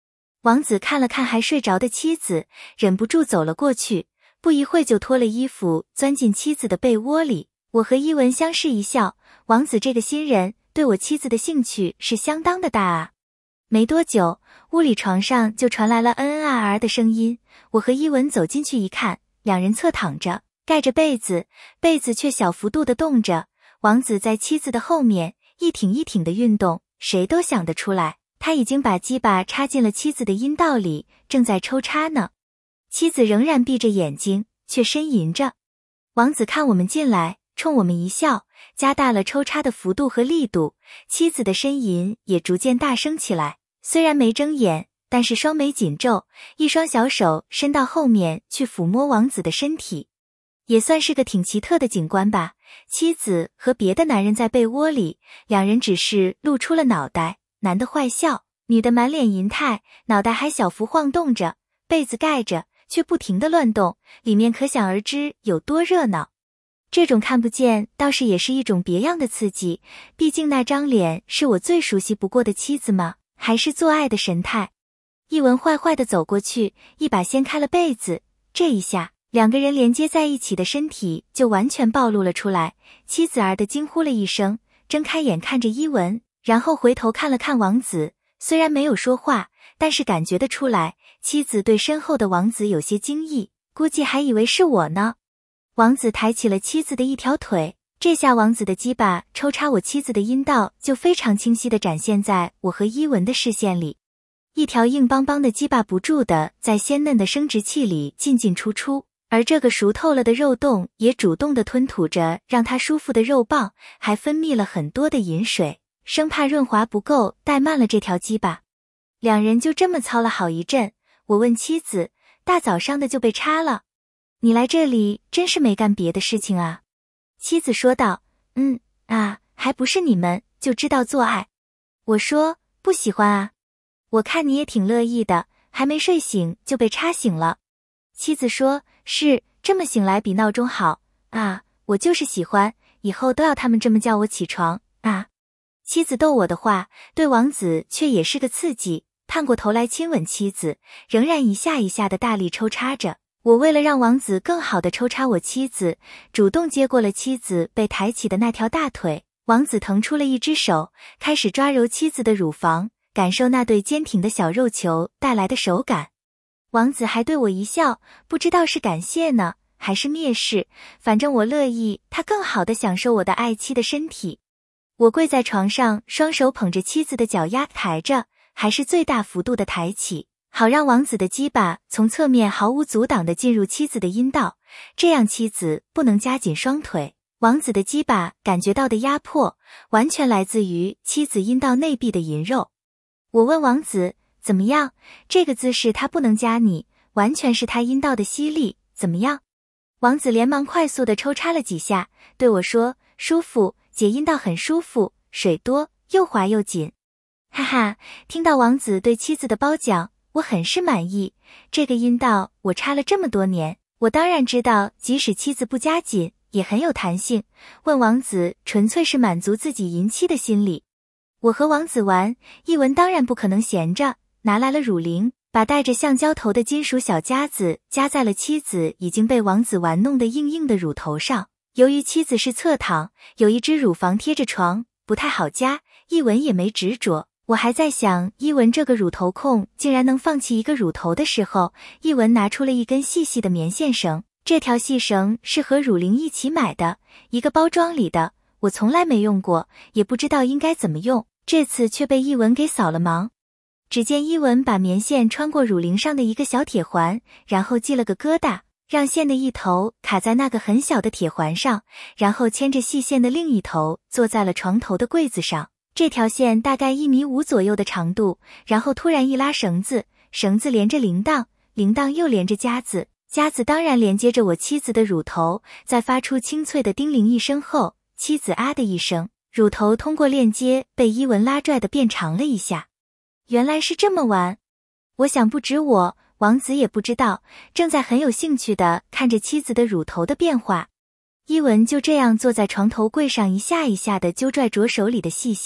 王子看了看还睡着的妻子，忍不住走了过去，不一会就脱了衣服钻进妻子的被窝里。我和伊文相视一笑，王子这个新人对我妻子的兴趣是相当的大啊。没多久，屋里床上就传来了的声音。我和伊文走进去一看，两人侧躺着，盖着被子，被子却小幅度地动着。王子在妻子的后面一挺一挺的运动，谁都想得出来，他已经把鸡巴插进了妻子的阴道里，正在抽插呢。妻子仍然闭着眼睛，却呻吟着。王子看我们进来，冲我们一笑，加大了抽插的幅度和力度，妻子的呻吟也逐渐大声起来。虽然没睁眼，但是双眉紧皱，一双小手伸到后面去抚摸王子的身体。也算是个挺奇特的景观吧。妻子和别的男人在被窝里，两人只是露出了脑袋，男的坏笑，女的满脸银态，脑袋还小幅晃动着，被子盖着，却不停地乱动，里面可想而知有多热闹。这种看不见倒是也是一种别样的刺激，毕竟那张脸是我最熟悉不过的妻子嘛，还是做爱的神态。一文坏坏地走过去，一把掀开了被子，这一下两个人连接在一起的身体就完全暴露了出来。妻子的惊呼了一声，睁开眼看着伊文，然后回头看了看王子，虽然没有说话，但是感觉得出来，妻子对身后的王子有些惊异，估计还以为是我呢。王子抬起了妻子的一条腿，这下王子的鸡巴抽插我妻子的阴道就非常清晰地展现在我和伊文的视线里。一条硬邦邦的鸡巴不住地在鲜嫩的生殖器里进进出出，而这个熟透了的肉洞也主动地吞吐着让它舒服的肉棒，还分泌了很多的饮水，生怕润滑不够怠慢了这条鸡巴。两人就这么操了好一阵。我问妻子，大早上的就被插了，你来这里真是没干别的事情啊？妻子说道，还不是你们就知道做爱。我说，不喜欢啊。我看你也挺乐意的，还没睡醒就被插醒了。妻子说，是，这么醒来比闹钟好啊，我就是喜欢，以后都要他们这么叫我起床啊。妻子逗我的话，对王子却也是个刺激，探过头来亲吻妻子，仍然一下一下的大力抽插着。我为了让王子更好的抽插我妻子，主动接过了妻子被抬起的那条大腿。王子腾出了一只手，开始抓揉妻子的乳房，感受那对坚挺的小肉球带来的手感。王子还对我一笑，不知道是感谢呢，还是蔑视，反正我乐意他更好地享受我的爱妻的身体。我跪在床上，双手捧着妻子的脚丫抬着，还是最大幅度的抬起，好让王子的鸡巴从侧面毫无阻挡地进入妻子的阴道，这样妻子不能夹紧双腿。王子的鸡巴感觉到的压迫，完全来自于妻子阴道内壁的淫肉。我问王子，怎么样？这个姿势他不能夹你，完全是他阴道的吸力，怎么样？王子连忙快速地抽插了几下，对我说，舒服，姐阴道很舒服，水多，又滑又紧。哈哈，听到王子对妻子的褒奖，我很是满意。这个阴道我插了这么多年，我当然知道即使妻子不夹紧也很有弹性，问王子纯粹是满足自己淫妻的心理。我和王子玩，一文当然不可能闲着，拿来了乳铃，把带着橡胶头的金属小夹子夹在了妻子已经被王子玩弄得硬硬的乳头上。由于妻子是侧躺，有一只乳房贴着床，不太好夹，一文也没执着。我还在想，伊文这个乳头控竟然能放弃一个乳头的时候，伊文拿出了一根细细的棉线绳，这条细绳是和乳铃一起买的，一个包装里的，我从来没用过，也不知道应该怎么用，这次却被伊文给扫了盲。只见伊文把棉线穿过乳铃上的一个小铁环，然后系了个疙瘩，让线的一头卡在那个很小的铁环上，然后牵着细线的另一头坐在了床头的柜子上。这条线大概1.5米左右的长度，然后突然一拉绳子，绳子连着铃铛，铃铛又连着夹子，夹子当然连接着我妻子的乳头，在发出清脆的叮铃一声后，妻子啊的一声，乳头通过链接被伊文拉拽的变长了一下。原来是这么玩。我想不止我，王子也不知道，正在很有兴趣地看着妻子的乳头的变化。伊文就这样坐在床头柜上，一下一下地揪拽着手里的细线，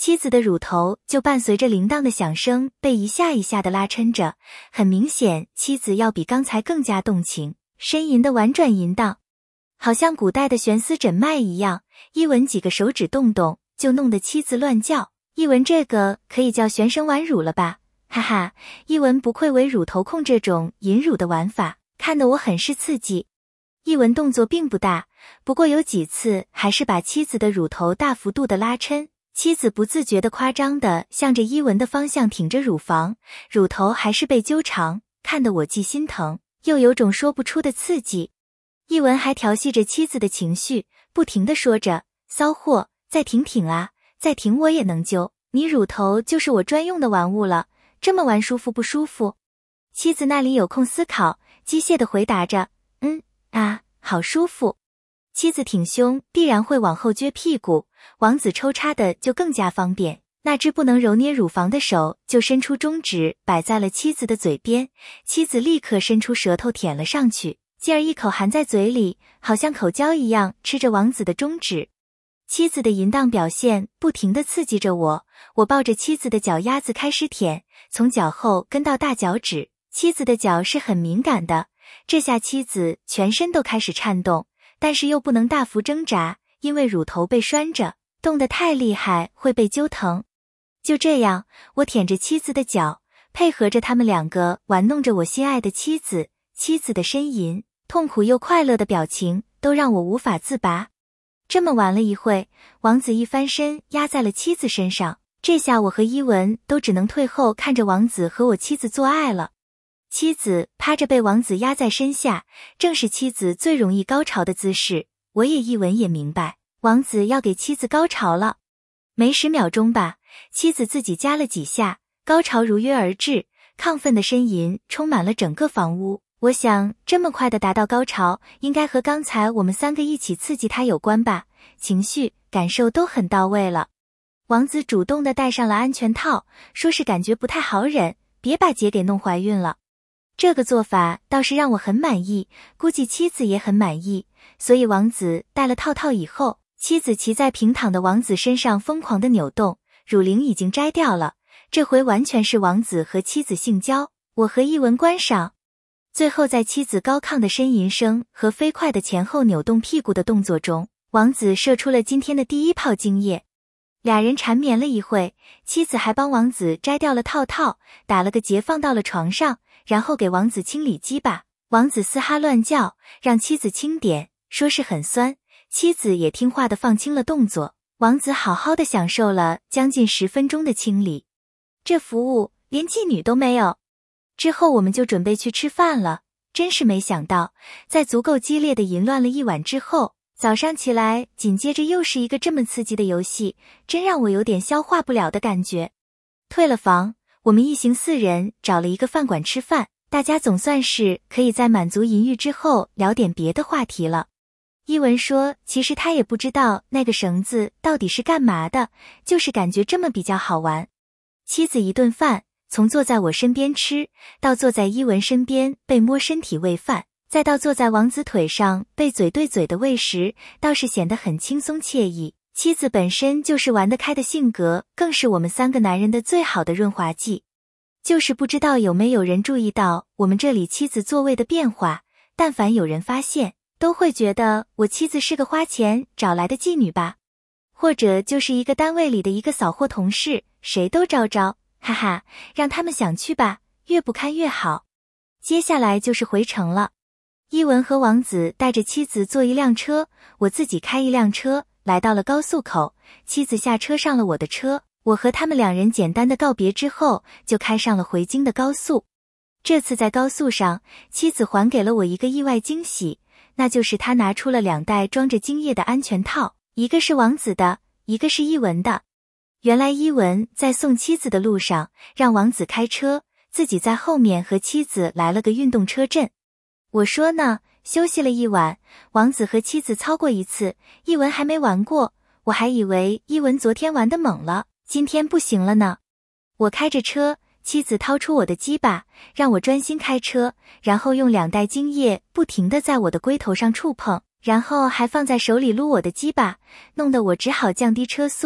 妻子的乳头就伴随着铃铛的响声被一下一下的拉抻着，很明显妻子要比刚才更加动情，呻吟的婉转淫荡，好像古代的悬丝诊脉一样，一闻几个手指动动，就弄得妻子乱叫。一闻这个可以叫悬绳玩乳了吧？哈哈，一闻不愧为乳头控这种引乳的玩法，看得我很是刺激。一闻动作并不大，不过有几次还是把妻子的乳头大幅度的拉抻，妻子不自觉的夸张的向着一闻的方向挺着乳房，乳头还是被揪长，看得我既心疼，又有种说不出的刺激。一闻还调戏着妻子的情绪，不停地说着，骚货，再挺挺啊，再挺我也能揪，你乳头就是我专用的玩物了，这么玩舒服不舒服？妻子那里有空思考，机械地回答着，好舒服。妻子挺胸必然会往后撅屁股，王子抽插的就更加方便，那只不能揉捏乳房的手就伸出中指摆在了妻子的嘴边，妻子立刻伸出舌头舔了上去，继而一口含在嘴里，好像口交一样吃着王子的中指。妻子的淫荡表现不停地刺激着我，我抱着妻子的脚丫子开始舔，从脚后跟到大脚趾，妻子的脚是很敏感的，这下妻子全身都开始颤动，但是又不能大幅挣扎，因为乳头被拴着，动得太厉害会被揪疼。就这样，我舔着妻子的脚，配合着他们两个玩弄着我心爱的妻子，妻子的呻吟，痛苦又快乐的表情都让我无法自拔。这么玩了一会，王子一翻身压在了妻子身上，这下我和伊文都只能退后看着王子和我妻子做爱了。妻子趴着被王子压在身下，正是妻子最容易高潮的姿势，我也一闻也明白，王子要给妻子高潮了。没10秒钟吧，妻子自己加了几下，高潮如约而至，亢奋的呻吟充满了整个房屋。我想，这么快的达到高潮，应该和刚才我们3个一起刺激他有关吧，情绪、感受都很到位了。王子主动地戴上了安全套，说是感觉不太好忍，别把姐给弄怀孕了。这个做法倒是让我很满意，估计妻子也很满意，所以王子戴了套套以后，妻子骑在平躺的王子身上疯狂地扭动，乳铃已经摘掉了，这回完全是王子和妻子性交，我和一文观赏。最后在妻子高亢的呻吟声和飞快的前后扭动屁股的动作中，王子射出了今天的第1泡精液。俩人缠绵了一会，妻子还帮王子摘掉了套套，打了个结放到了床上，然后给王子清理鸡巴。王子嘶哈乱叫，让妻子轻点，说是很酸，妻子也听话的放轻了动作。王子好好的享受了将近10分钟的清理，这服务连妓女都没有。之后我们就准备去吃饭了，真是没想到，在足够激烈的淫乱了一晚之后，早上起来紧接着又是一个这么刺激的游戏，真让我有点消化不了的感觉。退了房，我们一行4人找了一个饭馆吃饭，大家总算是可以在满足淫欲之后聊点别的话题了。伊文说，其实他也不知道那个绳子到底是干嘛的，就是感觉这么比较好玩。妻子一顿饭，从坐在我身边吃，到坐在伊文身边被摸身体喂饭，再到坐在王子腿上被嘴对嘴的喂食，倒是显得很轻松惬意。妻子本身就是玩得开的性格，更是我们3个男人的最好的润滑剂。就是不知道有没有人注意到我们这里妻子座位的变化，但凡有人发现，都会觉得我妻子是个花钱找来的妓女吧，或者就是一个单位里的一个扫货同事，谁都招招，哈哈，让他们想去吧，越不堪越好。接下来就是回城了，伊文和王子带着妻子坐一辆车，我自己开一辆车，来到了高速口，妻子下车上了我的车，我和他们2人简单的告别之后，就开上了回京的高速。这次在高速上，妻子还给了我一个意外惊喜，那就是他拿出了2袋装着精液的安全套，一个是王子的，一个是伊文的。原来伊文在送妻子的路上，让王子开车，自己在后面和妻子来了个运动车阵。我说呢，休息了一晚，王子和妻子操过一次，伊文还没玩过，我还以为伊文昨天玩得猛了，今天不行了呢。我开着车，妻子掏出我的鸡巴，让我专心开车，然后用2袋精液不停地在我的龟头上触碰，然后还放在手里撸我的鸡巴，弄得我只好降低车速，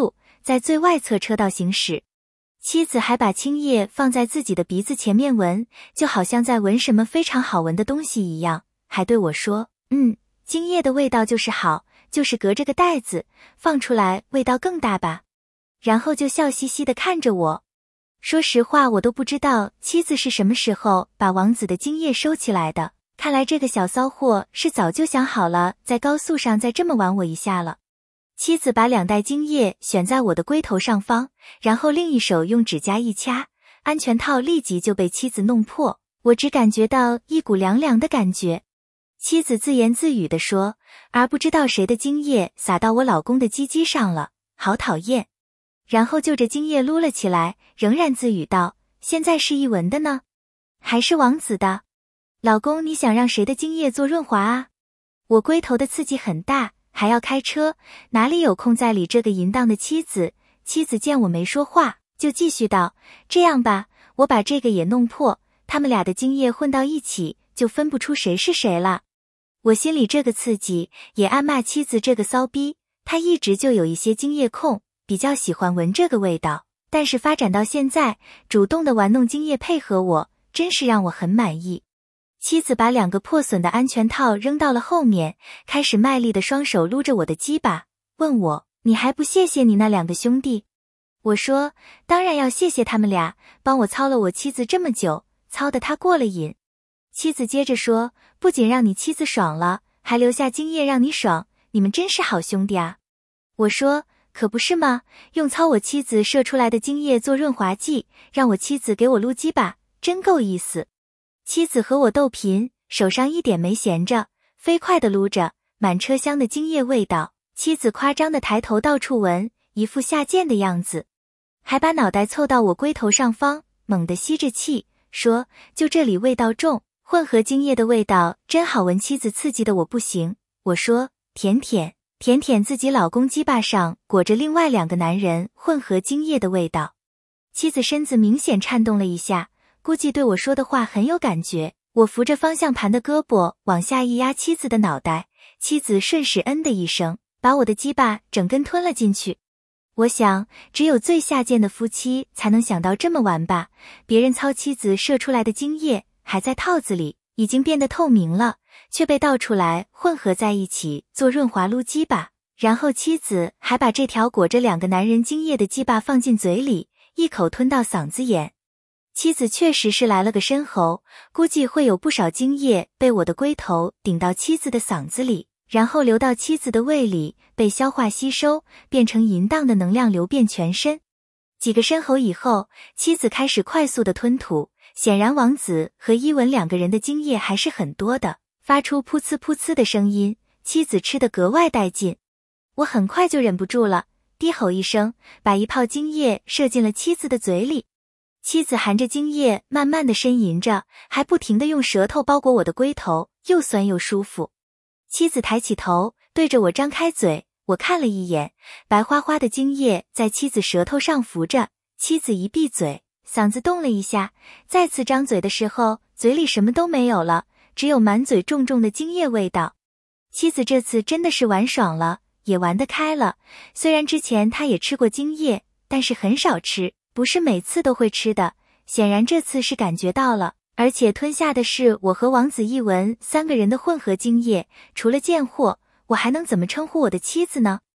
在最外侧车道行驶。妻子还把青叶放在自己的鼻子前面闻，就好像在闻什么非常好闻的东西一样，还对我说，精液的味道就是好，就是隔着个袋子，放出来味道更大吧。然后就笑嘻嘻地看着我。说实话，我都不知道妻子是什么时候把王子的精液收起来的，看来这个小骚货是早就想好了在高速上再这么玩我一下了。妻子把2袋精液选在我的龟头上方，然后另一手用指甲一掐，安全套立即就被妻子弄破，我只感觉到一股凉凉的感觉。妻子自言自语地说，而不知道谁的精液洒到我老公的鸡鸡上了，好讨厌。然后就着精液撸了起来，仍然自语道，现在是一文的呢，还是王子的？老公，你想让谁的精液做润滑啊？我龟头的刺激很大，还要开车，哪里有空再理这个淫荡的妻子？妻子见我没说话，就继续道，这样吧，我把这个也弄破，他们俩的精液混到一起，就分不出谁是谁了。我心里这个刺激，也暗骂妻子这个骚逼，她一直就有一些精液控，比较喜欢闻这个味道，但是发展到现在，主动的玩弄精液配合我，真是让我很满意。妻子把2个破损的安全套扔到了后面，开始卖力的双手撸着我的鸡巴，问我，你还不谢谢你那2个兄弟？我说，当然要谢谢他们俩，帮我操了我妻子这么久，操得她过了瘾。妻子接着说，不仅让你妻子爽了，还留下精液让你爽，你们真是好兄弟啊。我说，可不是吗？用操我妻子射出来的精液做润滑剂，让我妻子给我撸鸡巴，真够意思。妻子和我斗贫，手上一点没闲着，飞快地撸着，满车厢的精液味道，妻子夸张地抬头到处闻，一副下贱的样子，还把脑袋凑到我龟头上方，猛地吸着气，说，就这里味道重，混合精液的味道真好闻。妻子刺激的我不行，我说，舔舔自己老公鸡巴上裹着另外2个男人混合精液的味道。妻子身子明显颤动了一下，估计对我说的话很有感觉。我扶着方向盘的胳膊往下一压妻子的脑袋，妻子顺势的一声，把我的鸡巴整根吞了进去。我想，只有最下贱的夫妻才能想到这么玩吧。别人操妻子射出来的精液还在套子里，已经变得透明了，却被倒出来混合在一起做润滑撸鸡巴，然后妻子还把这条裹着2个男人精液的鸡巴放进嘴里，一口吞到嗓子眼。妻子确实是来了个深喉，估计会有不少精液被我的龟头顶到妻子的嗓子里，然后流到妻子的胃里，被消化吸收，变成淫荡的能量流遍全身。几个深喉以后，妻子开始快速的吞吐，显然王子和伊文2个人的精液还是很多的，发出噗呲噗呲的声音，妻子吃得格外带劲。我很快就忍不住了，低吼一声，把一泡精液射进了妻子的嘴里。妻子含着精液慢慢的呻吟着，还不停地用舌头包裹我的龟头，又酸又舒服。妻子抬起头，对着我张开嘴，我看了一眼，白花花的精液在妻子舌头上浮着。妻子一闭嘴，嗓子动了一下，再次张嘴的时候，嘴里什么都没有了，只有满嘴重重的精液味道。妻子这次真的是玩爽了，也玩得开了。虽然之前她也吃过精液，但是很少吃，不是每次都会吃的，显然这次是感觉到了，而且吞下的是我和王子一文3个人的混合精液，除了贱货，我还能怎么称呼我的妻子呢？